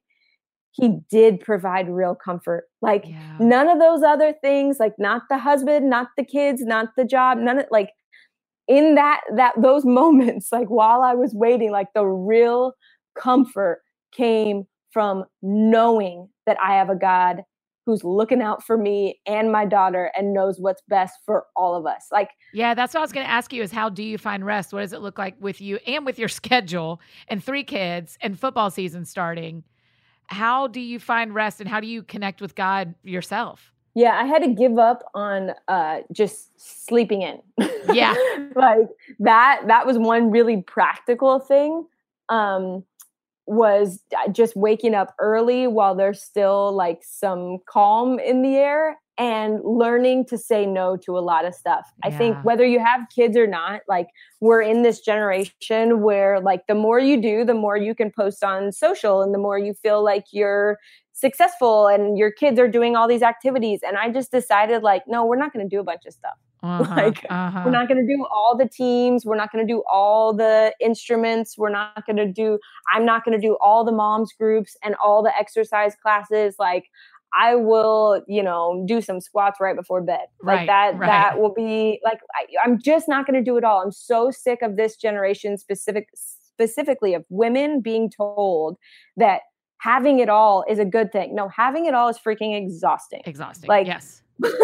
he did provide real comfort. Like yeah. none of those other things, like not the husband, not the kids, not the job, none of like in that, that those moments, like while I was waiting, like the real comfort came from knowing that I have a God who's looking out for me and my daughter and knows what's best for all of us. Like, yeah, that's what I was going to ask you is how do you find rest? What does it look like with you and with your schedule and three kids and football season starting? How do you find rest and how do you connect with God yourself? Yeah, I had to give up on uh, just sleeping in. Yeah. Like that, that was one really practical thing. Um, was just waking up early while there's still like some calm in the air and learning to say no to a lot of stuff. Yeah. I think whether you have kids or not, like we're in this generation where like the more you do, the more you can post on social and the more you feel like you're successful and your kids are doing all these activities. And I just decided like, no, we're not going to do a bunch of stuff. Uh-huh, like uh-huh. We're not going to do all the teams. We're not going to do all the instruments. We're not going to do, I'm not going to do all the moms groups and all the exercise classes. Like I will, you know, do some squats right before bed. Like right, that, right. that will be like, I, I'm just not going to do it all. I'm so sick of this generation specific, specifically of women being told that having it all is a good thing. No, having it all is freaking exhausting. Exhausting. Like, yes.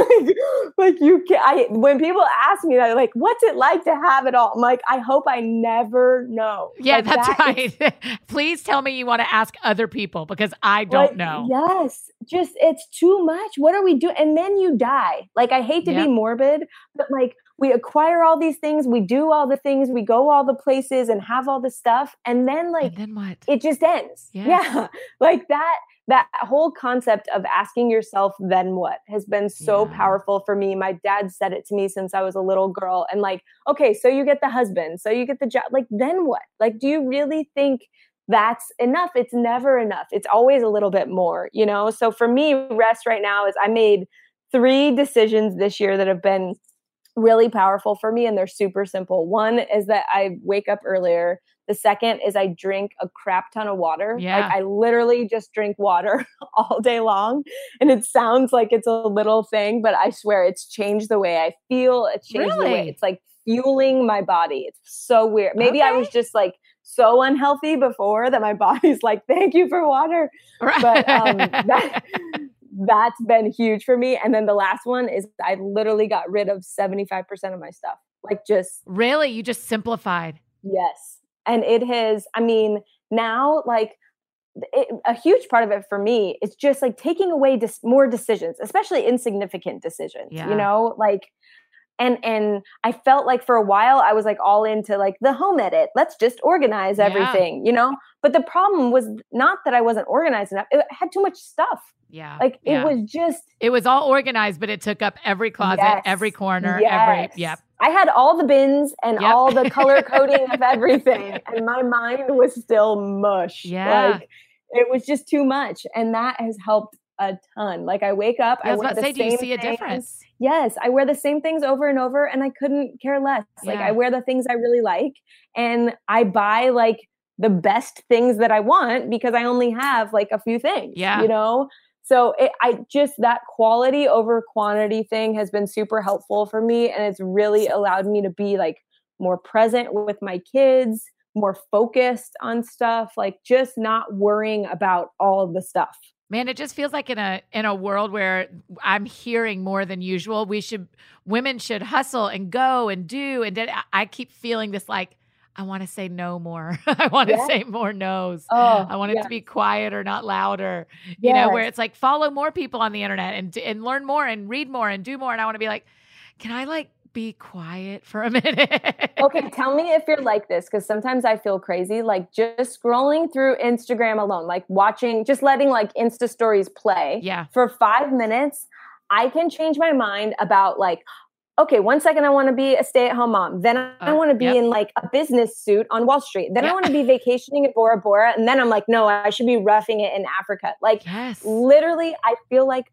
like you can I when people ask me that, like, what's it like to have it all? I'm like, I hope I never know. Yeah, like, that's that right. Is, Please tell me you want to ask other people because I don't like, know. Yes. Just it's too much. What are we doing? And then you die. Like, I hate to yep. be morbid, but like we acquire all these things, we do all the things, we go all the places and have all the stuff. And then like and then what? It just ends. Yes. Yeah. Like that. That whole concept of asking yourself, then what, has been so yeah. powerful for me. My dad said it to me since I was a little girl. And like, okay, so you get the husband, so you get the job, like, then what? Like, do you really think that's enough? It's never enough. It's always a little bit more, you know? So for me, rest right now is I made three decisions this year that have been really powerful for me. And they're super simple. One is that I wake up earlier. The second is I drink a crap ton of water. Yeah. Like I literally just drink water all day long. And it sounds like it's a little thing, but I swear it's changed the way I feel. It's changed really? the way it's like fueling my body. It's so weird. Maybe okay. I was just like so unhealthy before that my body's like, thank you for water. Right. But um, that, that's been huge for me. And then the last one is I literally got rid of seventy-five percent of my stuff. Like just. Really? You just simplified. Yes. And it has, I mean, now like it, a huge part of it for me is just like taking away dis- more decisions, especially insignificant decisions, yeah. you know, like, and, and I felt like for a while I was like all into like the home edit. Let's just organize everything, yeah. you know, but the problem was not that I wasn't organized enough. It had too much stuff. Yeah. Like yeah. it was just. It was all organized, but it took up every closet, yes. every corner, yes. every, yep. I had all the bins and yep. all the color coding of everything. And my mind was still mush. Yeah. Like it was just too much. And that has helped a ton. Like I wake up, I was I wear about to the say, do you see a things. difference? Yes. I wear the same things over and over and I couldn't care less. Yeah. Like I wear the things I really like and I buy like the best things that I want because I only have like a few things, yeah. you know? So it, I just, that quality over quantity thing has been super helpful for me. And it's really allowed me to be like more present with my kids, more focused on stuff, like just not worrying about all of the stuff. Man, it just feels like in a in a world where I'm hearing more than usual, we should, women should hustle and go and do. And I keep feeling this like, I want to say no more. I want to yeah. say more no's. Oh, I want it yes. to be quieter, not louder. You yes. know, where it's like follow more people on the internet and and learn more and read more and do more. And I want to be like, can I like be quiet for a minute? Okay, tell me if you're like this because sometimes I feel crazy. Like just scrolling through Instagram alone, like watching, just letting like Insta stories play. Yeah. For five minutes, I can change my mind about like. Okay, one second I want to be a stay-at-home mom. Then I uh, want to be yep. in like a business suit on Wall Street. Then yep. I want to be vacationing at Bora Bora. And then I'm like, no, I should be roughing it in Africa. Like yes. literally, I feel like a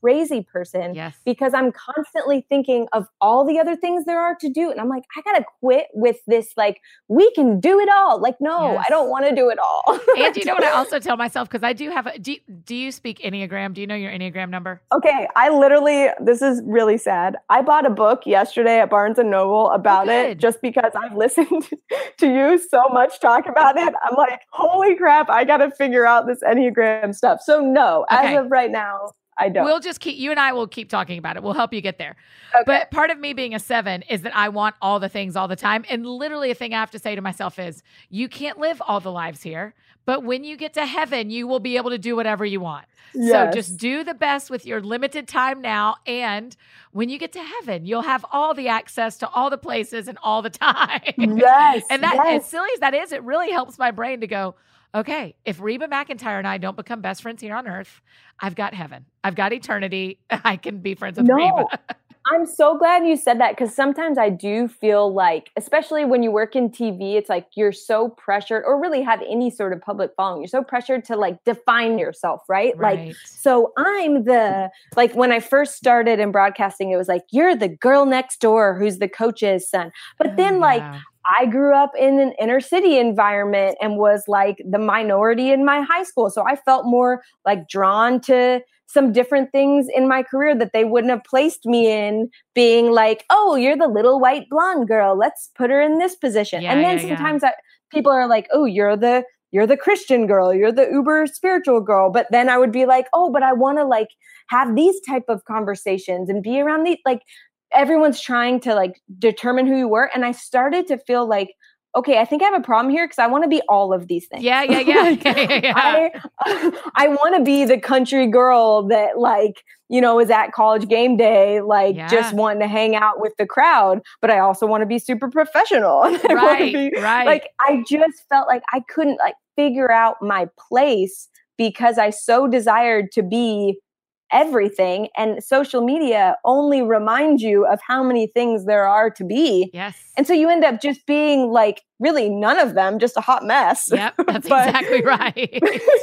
crazy person yes. because I'm constantly thinking of all the other things there are to do. And I'm like, I got to quit with this, like, we can do it all. Like, no, yes. I don't want to do it all. And you know what I also tell myself? Because I do have a, do, do you speak Enneagram? Do you know your Enneagram number? Okay. I literally, this is really sad. I bought a book yesterday at Barnes and Noble about oh, it just because I've listened to you so much talk about it. I'm like, holy crap, I got to figure out this Enneagram stuff. So no, okay. as of right now, I don't. We'll just keep, you and I will keep talking about it. We'll help you get there. Okay. But part of me being a seven is that I want all the things all the time. And literally a thing I have to say to myself is, you can't live all the lives here, but when you get to heaven, you will be able to do whatever you want. Yes. So just do the best with your limited time now. And when you get to heaven, you'll have all the access to all the places and all the time. Yes. And that, yes. as silly as that is, it really helps my brain to go, okay, if Reba McEntire and I don't become best friends here on earth, I've got heaven. I've got eternity. I can be friends with no, Reba. I'm so glad you said that because sometimes I do feel like, especially when you work in T V, it's like you're so pressured or really have any sort of public following. You're so pressured to like define yourself, right? Right. Like, so I'm the, like when I first started in broadcasting, it was like, you're the girl next door who's the coach's son. But then oh, like, yeah. I grew up in an inner city environment and was like the minority in my high school. So I felt more like drawn to some different things in my career that they wouldn't have placed me in, being like, oh, you're the little white blonde girl. Let's put her in this position. Yeah, and then yeah, sometimes yeah. I, people are like, oh, you're the you're the Christian girl. You're the uber spiritual girl. But then I would be like, oh, but I want to like have these type of conversations and be around these, like, everyone's trying to like determine who you were. And I started to feel like, okay, I think I have a problem here because I want to be all of these things. Yeah, yeah, yeah. like, yeah, yeah, yeah. I, I want to be the country girl that like, you know, is at college game day, like yeah. just wanting to hang out with the crowd. But I also want to be super professional. And I right, be, right. Like, I just felt like I couldn't like figure out my place because I so desired to be everything, and social media only reminds you of how many things there are to be. Yes. And so you end up just being like really none of them, just a hot mess. Yep, that's but, exactly right.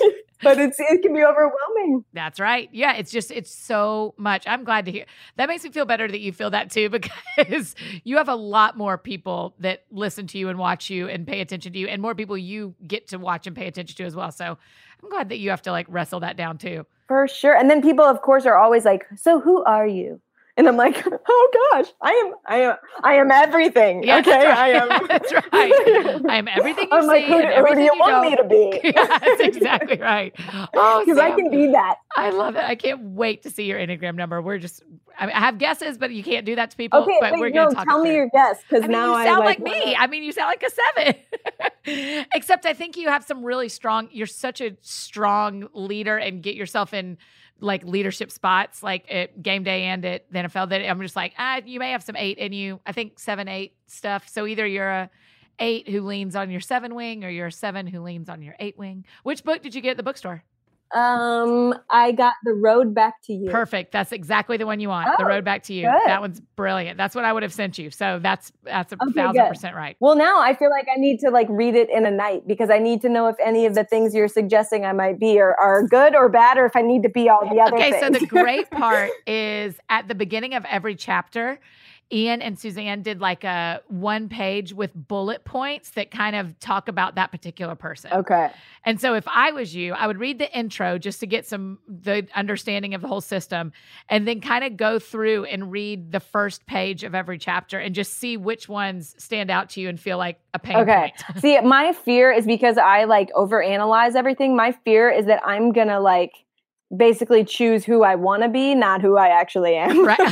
But it's it can be overwhelming. That's right. Yeah, it's just it's so much. I'm glad to hear. That makes me feel better that you feel that too, because you have a lot more people that listen to you and watch you and pay attention to you, and more people you get to watch and pay attention to as well. So I'm glad that you have to like wrestle that down too. For sure. And then people, of course, are always like, so who are you? And I'm like, oh gosh, I am, I am, I am everything. Yeah, okay, that's right. I am. That's right. I am everything you I'm see. like, who, and who everything do you you want know. me to be? Yeah, that's exactly right. Oh, because I can be that. I love it. I can't wait to see your Enneagram number. We're just, I, mean, I have guesses, but you can't do that to people. Okay, but wait, we're no, going to talk. tell me through. your guess, because I mean, now you sound I like, like me. I mean, you sound like a seven. Except I think you have some really strong. You're such a strong leader, and get yourself in like leadership spots, like at game day and at the N F L. That I'm just like, ah, you may have some eight in you. I think seven, eight stuff. So either you're a eight who leans on your seven wing, or you're a seven who leans on your eight wing. Which book did you get at the bookstore? Um, I got The Road Back to You. Perfect. That's exactly the one you want. Oh, The Road Back to You. good. That one's brilliant. That's what I would have sent you. So that's that's a Okay, thousand good. percent right. Well, now I feel like I need to like read it in a night because I need to know if any of the things you're suggesting I might be are, are good or bad, or if I need to be all the other Okay, things. so the great part is at the beginning of every chapter, Ian and Suzanne did like a one page with bullet points that kind of talk about that particular person. Okay. And so if I was you, I would read the intro just to get some the understanding of the whole system, and then kind of go through and read the first page of every chapter and just see which ones stand out to you and feel like a pain Okay. point. See, my fear is because I like overanalyze everything. My fear is that I'm going to like basically choose who I want to be, not who I actually am. Right.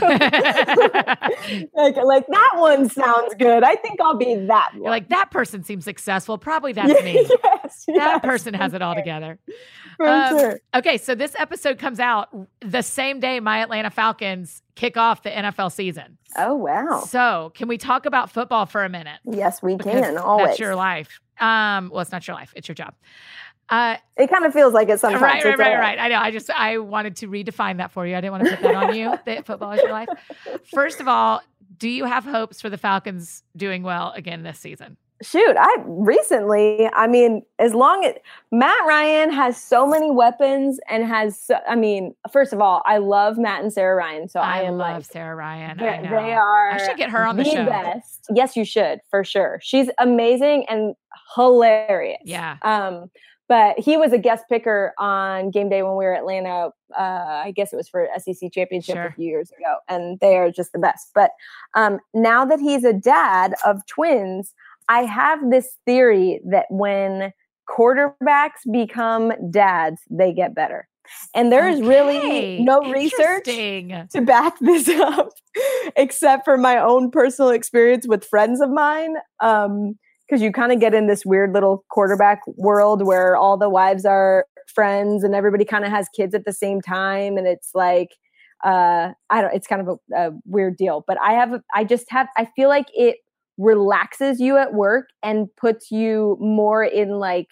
like, like that one sounds good. I think I'll be that one. You're like, that person seems successful. Probably that's Yeah, me. yes, That yes, person has it all sure. together. For Um, sure. Okay, so this episode comes out the same day my Atlanta Falcons kick off the N F L season. Oh, wow. So can we talk about football for a minute? Yes, we Because can. Always. That's your life. Um, well, it's not your life. It's your job. Uh, It kind of feels like it sometimes. right, right, It's right, all right. I know. I just, I wanted to redefine that for you. I didn't want to put that on you, that football is your life. First of all, do you have hopes for the Falcons doing well again this season? Shoot, I recently, I mean, as long as Matt Ryan has so many weapons and has, so, I mean, first of all, I love Matt and Sarah Ryan. So I, I am love like, Sarah Ryan. They, I know. they are. I should get her on the, the show. Best. Yes, you should, for sure. She's amazing and hilarious. Yeah. Um, but he was a guest picker on game day when we were at Atlanta. Uh, I guess it was for S E C championship Sure. a few years ago, and they are just the best. But um, now that he's a dad of twins, I have this theory that when quarterbacks become dads, they get better. And there's Okay. really no research to back this up, except for my own personal experience with friends of mine. Um, because you kind of get in this weird little quarterback world where all the wives are friends and everybody kind of has kids at the same time. And it's like, uh, I don't, it's kind of a, a weird deal, but I have, I just have, I feel like it relaxes you at work and puts you more in like,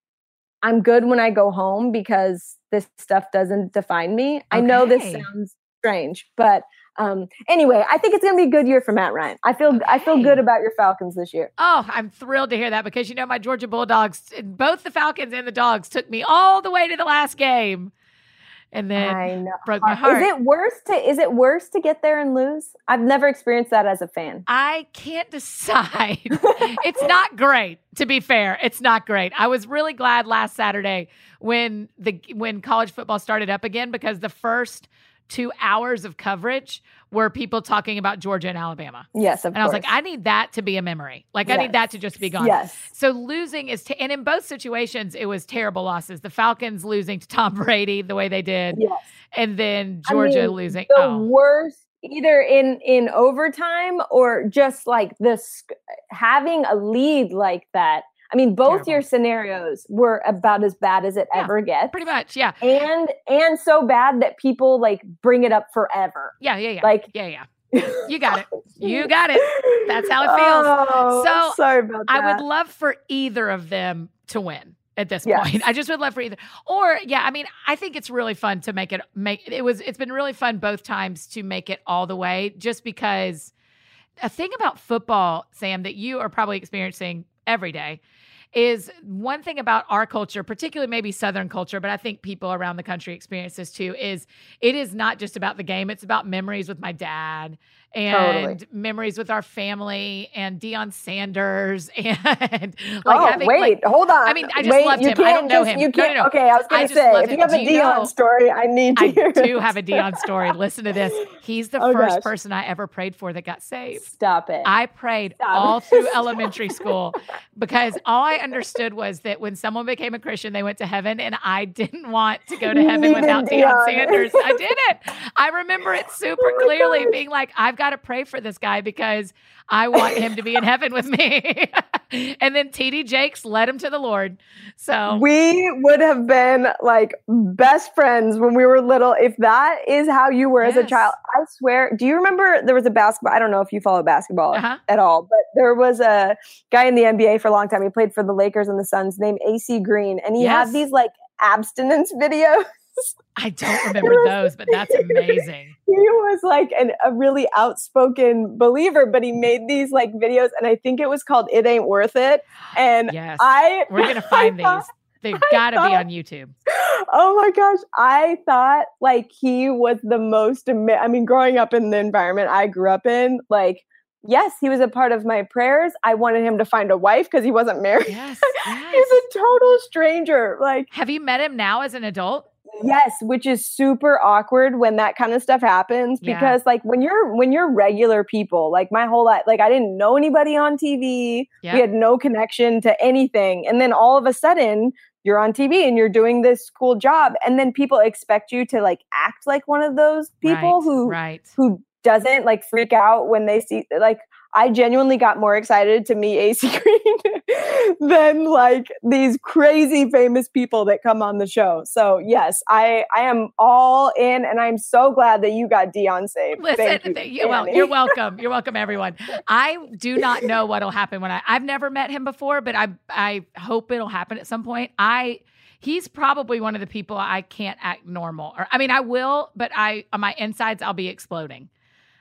I'm good when I go home because this stuff doesn't define me. Okay. I know this sounds strange, but um, anyway, I think it's going to be a good year for Matt Ryan. I feel, okay. I feel good about your Falcons this year. Oh, I'm thrilled to hear that because, you know, my Georgia Bulldogs, both the Falcons and the Dogs took me all the way to the last game. And then I know. broke my heart. Is it worse to is it worse to get there and lose? I've never experienced that as a fan. I can't decide. It's not great, to be fair. It's not great. I was really glad last Saturday when the when college football started up again because the first two hours of coverage were people talking about Georgia and Alabama. Yes, of and course. I was like, I need that to be a memory. Like, yes. I need that to just be gone. Yes. So losing is, t- and in both situations, it was terrible losses. The Falcons losing to Tom Brady the way they did. Yes. And then Georgia I mean, losing. The oh. worst, either in, in overtime or just like this, having a lead like that. I mean, both Terrible. Your scenarios were about as bad as it yeah, ever gets. Pretty much, yeah. And and so bad that people like bring it up forever. Yeah, yeah, yeah. Like, yeah, yeah. You got it. You got it. That's how it feels. Oh, so sorry about that. I would love for either of them to win at this yes. point. I just would love for either. Or yeah, I mean, I think it's really fun to make it make it was it's been really fun both times to make it all the way just because a thing about football, Sam, that you are probably experiencing every day is one thing about our culture, particularly maybe Southern culture, but I think people around the country experience this too, is it is not just about the game. It's about memories with my dad and totally. Memories with our family and Deion Sanders and like oh, having, wait, like, hold on. I mean, I just wait, loved him. I don't know just, him. You can't, no, no, no. Okay, I was going to say, if you have a Deion know, story, I need to I hear do it. have a Deion story. Listen to this. He's the oh, first gosh. person I ever prayed for that got saved. Stop it. I prayed Stop all it. through elementary school because all I understood was that when someone became a Christian, they went to heaven, and I didn't want to go to you heaven without Deion, Deion Sanders. I didn't. I remember it super oh clearly gosh. being like, I've got to pray for this guy because I want him to be in heaven with me. And then T D Jakes led him to the Lord. So we would have been like best friends when we were little. If that is how you were yes. as a child, I swear. Do you remember there was a basketball? I don't know if you follow basketball uh-huh. at all, but there was a guy in the N B A for a long time. He played for the Lakers and the Suns named A C Green. And he yes. had these like abstinence videos. I don't remember those, but that's amazing. He was like an, a really outspoken believer, but he made these like videos, and I think it was called "It Ain't Worth It." And yes, I we're gonna find thought, these. They've got to be on YouTube. Oh my gosh, I thought like he was the most. Ama- I mean, growing up in the environment I grew up in, like. Yes, he was a part of my prayers. I wanted him to find a wife because he wasn't married. Yes, yes. He's a total stranger. Like, have you met him now as an adult? Yes, which is super awkward when that kind of stuff happens because yeah. like when you're when you're regular people, like my whole life, like I didn't know anybody on T V. Yep. We had no connection to anything. And then all of a sudden you're on T V and you're doing this cool job. And then people expect you to like act like one of those people right, who right. who doesn't like freak out when they see like I genuinely got more excited to meet A C Green than like these crazy famous people that come on the show. So yes, I, I am all in, and I'm so glad that you got Deion saved. Listen, Thank you, th- you, well, you're welcome. You're welcome, everyone. I do not know what'll happen when I, I've never met him before, but I, I hope it'll happen at some point. I, he's probably one of the people I can't act normal, or I mean, I will, but I, on my insides, I'll be exploding.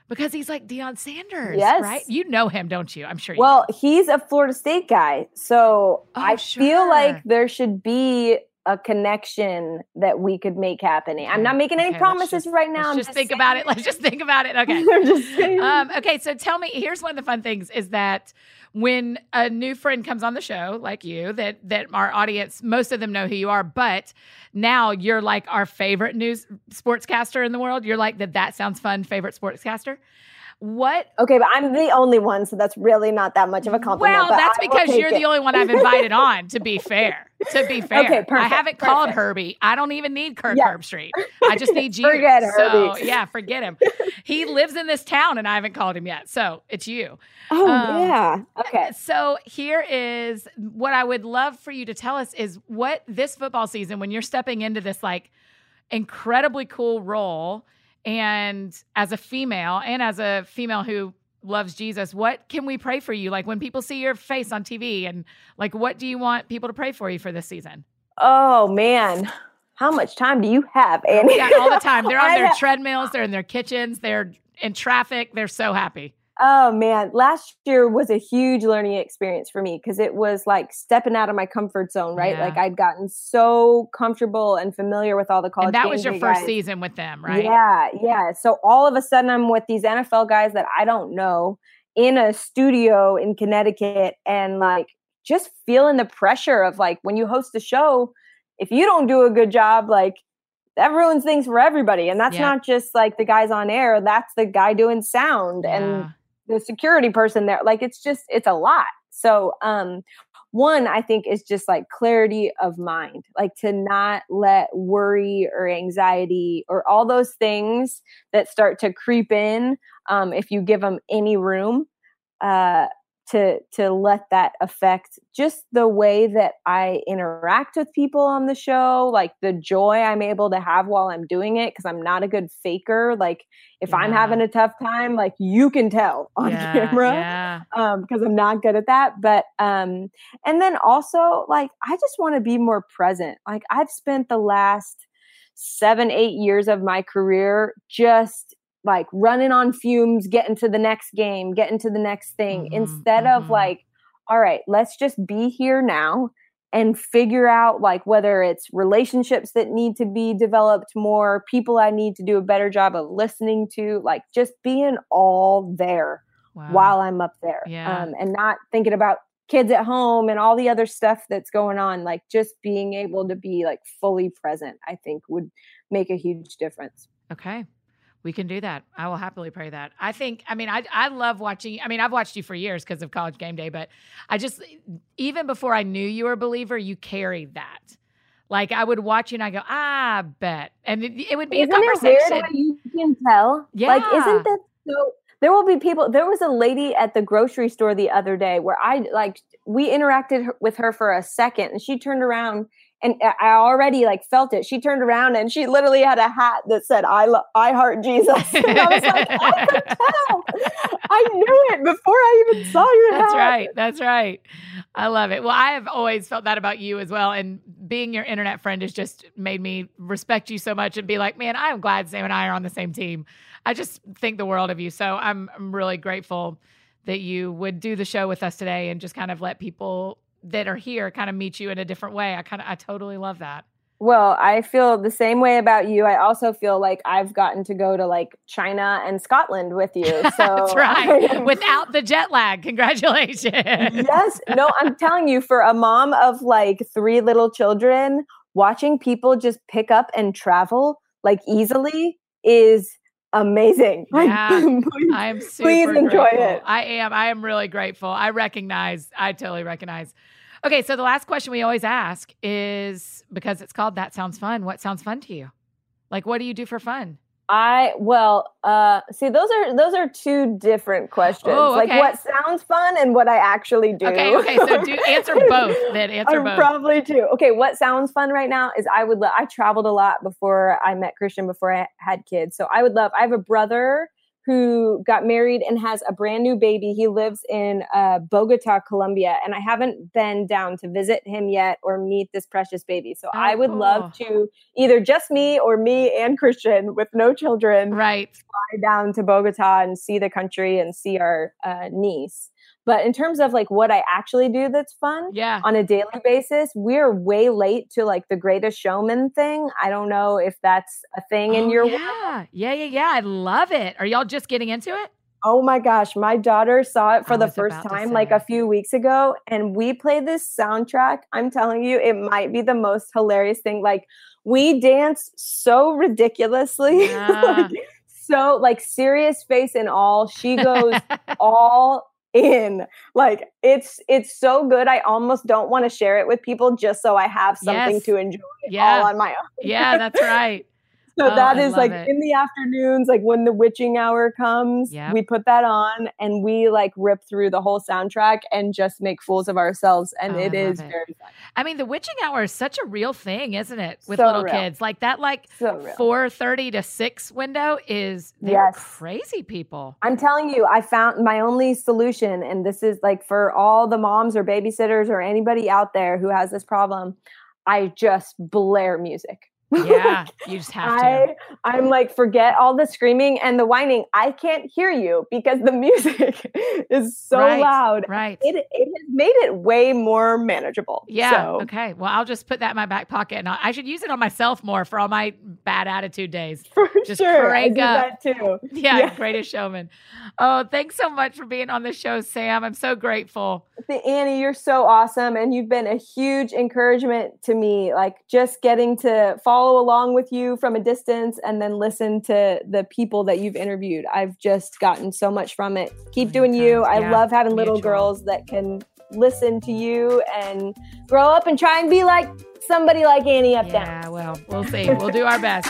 Because he's like Deion Sanders, Yes. right? You know him, don't you? I'm sure you Well, do. he's a Florida State guy. So Oh, I sure. feel like there should be a connection that we could make happening. Okay. I'm not making any Okay, promises let's just, right now. Let's I'm just, just think saying about it. it. Let's just think about it. Okay. I'm just saying. Um, okay. So tell me, here's one of the fun things is that when a new friend comes on the show, like you, that, that our audience, most of them know who you are, but now you're like our favorite news sportscaster in the world. You're like the That Sounds Fun favorite sportscaster. What? Okay, but I'm the only one, so that's really not that much of a compliment. Well, but that's I will because take you're it. the only one I've invited on, to be fair. To be fair. Okay, perfect, I haven't called perfect. Herbie. I don't even need Kirk Yeah. Herbstreit. I just need you. Forget so, Herbie. yeah, forget him. He lives in this town and I haven't called him yet. So it's you. Oh, Um, yeah. Okay. So here is what I would love for you to tell us is what this football season, when you're stepping into this like incredibly cool role and as a female and as a female who loves Jesus, what can we pray for you? Like when people see your face on T V and like, what do you want people to pray for you for this season? Oh, man. How much time do you have, Annie? Yeah, all the time. They're on I their have- treadmills. They're in their kitchens. They're in traffic. They're so happy. Oh, man. Last year was a huge learning experience for me because it was like stepping out of my comfort zone, right? Yeah. Like I'd gotten so comfortable and familiar with all the college And that game was your day first guys. season with them, right? Yeah, yeah. So all of a sudden I'm with these N F L guys that I don't know in a studio in Connecticut and like just feeling the pressure of like when you host a show, if you don't do a good job, like that ruins things for everybody. And that's Yeah. not just like the guys on air, that's the guy doing sound Yeah. and the security person there. Like it's just, it's a lot. So um one, I think is just like clarity of mind, like to not let worry or anxiety or all those things that start to creep in um, if you give them any room uh, to to let that affect just the way that I interact with people on the show, like the joy I'm able to have while I'm doing it, because I'm not a good faker. Like if I'm Yeah. having a tough time, like you can tell on Yeah, camera yeah. um because I'm not good at that. But um and then also like I just want to be more present. Like I've spent the last seven, eight years of my career just like running on fumes, getting to the next game, getting to the next thing, Mhm, instead mhm. of like, all right, let's just be here now and figure out like whether it's relationships that need to be developed more, people I need to do a better job of listening to, like just being all there Wow. while I'm up there. Yeah. Um, and not thinking about kids at home and all the other stuff that's going on. Like just being able to be like fully present, I think would make a huge difference. Okay. We can do that. I will happily pray that. I think, I mean, I I love watching, I mean, I've watched you for years because of College Game Day, but I just, even before I knew you were a believer, you carried that. Like I would watch you and I go, ah, I bet. And it, it would be Isn't a it conversation. weird how you can tell? Yeah. Like, isn't that so? There will be people. There was a lady at the grocery store the other day where I like, we interacted her- with her for a second and she turned around and I already like felt it. She turned around and she literally had a hat that said, I love, I heart Jesus. And I was like, I could tell. I knew it before I even saw your That's hat. right. That's right. I love it. Well, I have always felt that about you as well. And being your internet friend has just made me respect you so much and be like, man, I'm glad Sam and I are on the same team. I just think the world of you. So I'm, I'm really grateful that you would do the show with us today and just kind of let people that are here kind of meet you in a different way. I kind of, I totally love that. Well, I feel the same way about you. I also feel like I've gotten to go to like China and Scotland with you. So That's right. Without the jet lag. Congratulations. Yes. No, I'm telling you, for a mom of like three little children, watching people just pick up and travel like easily is amazing. Like, Yeah, please, I am super please enjoy grateful. it. I am. I am really grateful. I recognize. I totally recognize. Okay, so the last question we always ask is, because it's called That Sounds Fun, what sounds fun to you? Like, what do you do for fun? I well, uh, see, those are those are two different questions. Oh, Like okay. what sounds fun and what I actually do. Okay, okay, so do answer both. Then answer I both. probably do. Okay, what sounds fun right now is I would. Lo- I traveled a lot before I met Christian, before I had kids. So I would love. I have a brother who got married and has a brand new baby. He lives in uh, Bogota, Colombia, and I haven't been down to visit him yet or meet this precious baby. So oh, I would cool. love to either just me or me and Christian with no children right. fly down to Bogota and see the country and see our uh, niece. But in terms of like what I actually do that's fun yeah. on a daily basis, we're way late to like the Greatest Showman thing. I don't know if that's a thing oh, in your yeah. world. Yeah, yeah, yeah. I love it. Are y'all just getting into it? Oh my gosh. My daughter saw it for I the first time like a few weeks ago. And we played this soundtrack. I'm telling you, it might be the most hilarious thing. Like we dance so ridiculously. Yeah. like, so like serious face and all. She goes all in like it's it's so good. I almost don't want to share it with people just so I have something yes. to enjoy yeah. all on my own. Yeah, that's right. So oh, that I is like it. in the afternoons, like when the witching hour comes, yep. we put that on and we like rip through the whole soundtrack and just make fools of ourselves. And oh, it I is it. very fun. I mean, the witching hour is such a real thing, isn't it? With so little real. kids like that, like so four thirty to six window is they're yes. crazy people. I'm telling you, I found my only solution. And this is like for all the moms or babysitters or anybody out there who has this problem. I just blare music. Yeah, you just have to. I, I'm like, forget all the screaming and the whining. I can't hear you because the music is so right, loud. Right. It, it has made it way more manageable. Yeah. So. Okay. Well, I'll just put that in my back pocket and I'll, I should use it on myself more for all my bad attitude days. For just sure. crank I do up. that too. Yeah, yeah. Greatest Showman. Oh, thanks so much for being on the show, Sam. I'm so grateful. Annie, you're so awesome. And you've been a huge encouragement to me, like just getting to follow along with you from a distance and then listen to the people that you've interviewed. I've just gotten so much from it. Keep doing you. I yeah, love having mutual. little girls that can listen to you and grow up and try and be like somebody like Annie F. Downs. Yeah, well, we'll see. We'll do our best.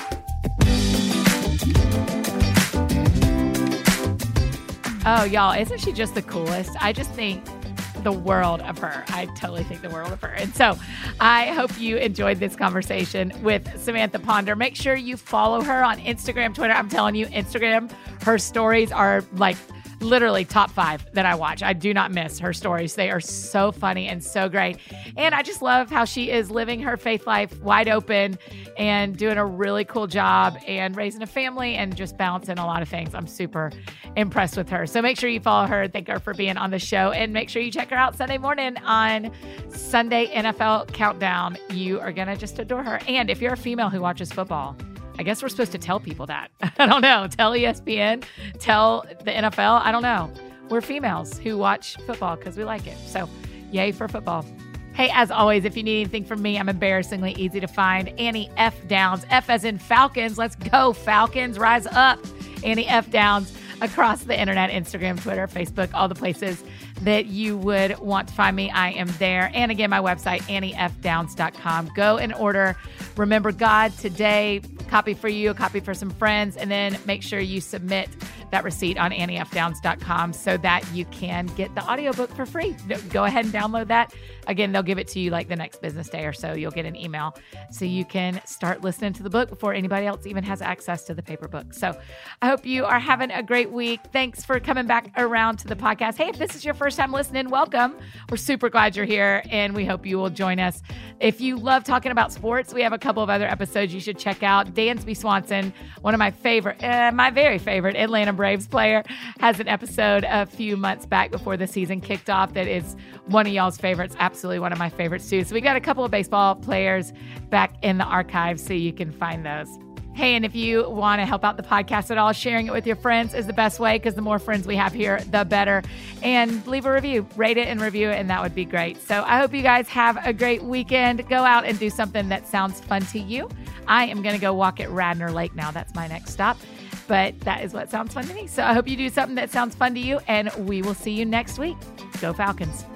Oh, y'all, isn't she just the coolest? I just think the world of her. I totally think the world of her. And so I hope you enjoyed this conversation with Samantha Ponder. Make sure you follow her on Instagram, Twitter. I'm telling you, Instagram, her stories are like literally top five that I watch. I do not miss her stories. They are so funny and so great. And I just love how she is living her faith life wide open and doing a really cool job and raising a family and just balancing a lot of things. I'm super impressed with her. So make sure you follow her. Thank her for being on the show. And make sure you check her out Sunday morning on Sunday N F L Countdown. You are going to just adore her. And if you're a female who watches football, I guess we're supposed to tell people that. I don't know. Tell E S P N, tell the N F L. I don't know. We're females who watch football because we like it. So yay for football. Hey, as always, if you need anything from me, I'm embarrassingly easy to find. Annie F. Downs. F as in Falcons. Let's go, Falcons. Rise up. Annie F. Downs across the internet, Instagram, Twitter, Facebook, all the places that you would want to find me. I am there. And again, my website, annie f downs dot com. Go and order Remember God today. Copy for you, a copy for some friends, and then make sure you submit that receipt on annie f downs dot com so that you can get the audiobook for free. Go ahead and download that. Again, they'll give it to you like the next business day or so. You'll get an email so you can start listening to the book before anybody else even has access to the paper book. So I hope you are having a great week. Thanks for coming back around to the podcast. Hey, if this is your first time listening, welcome. We're super glad you're here, and we hope you will join us. If you love talking about sports, we have a couple of other episodes you should check out. Dansby Swanson, one of my favorite, uh, my very favorite Atlanta Braves player, has an episode a few months back before the season kicked off that is one of y'all's favorites, absolutely one of my favorites too. So we got a couple of baseball players back in the archives so you can find those. Hey, and if you want to help out the podcast at all, sharing it with your friends is the best way because the more friends we have here, the better. And leave a review, rate it and review it, and that would be great. So I hope you guys have a great weekend. Go out and do something that sounds fun to you. I am going to go walk at Radnor Lake now. That's my next stop. But that is what sounds fun to me. So I hope you do something that sounds fun to you, and we will see you next week. Go Falcons.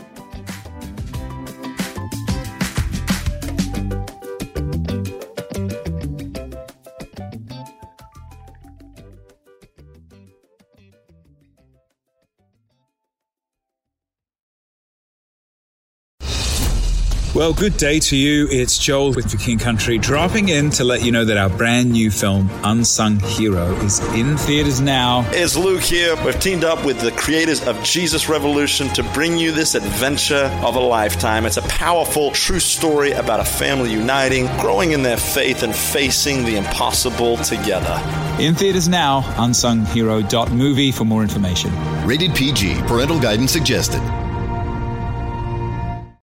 Well, good day to you. It's Joel with The King Country, dropping in to let you know that our brand new film, Unsung Hero, is in theaters now. It's Luke here. We've teamed up with the creators of Jesus Revolution to bring you this adventure of a lifetime. It's a powerful, true story about a family uniting, growing in their faith, and facing the impossible together. In theaters now, unsung hero dot movie for more information. Rated P G. Parental guidance suggested.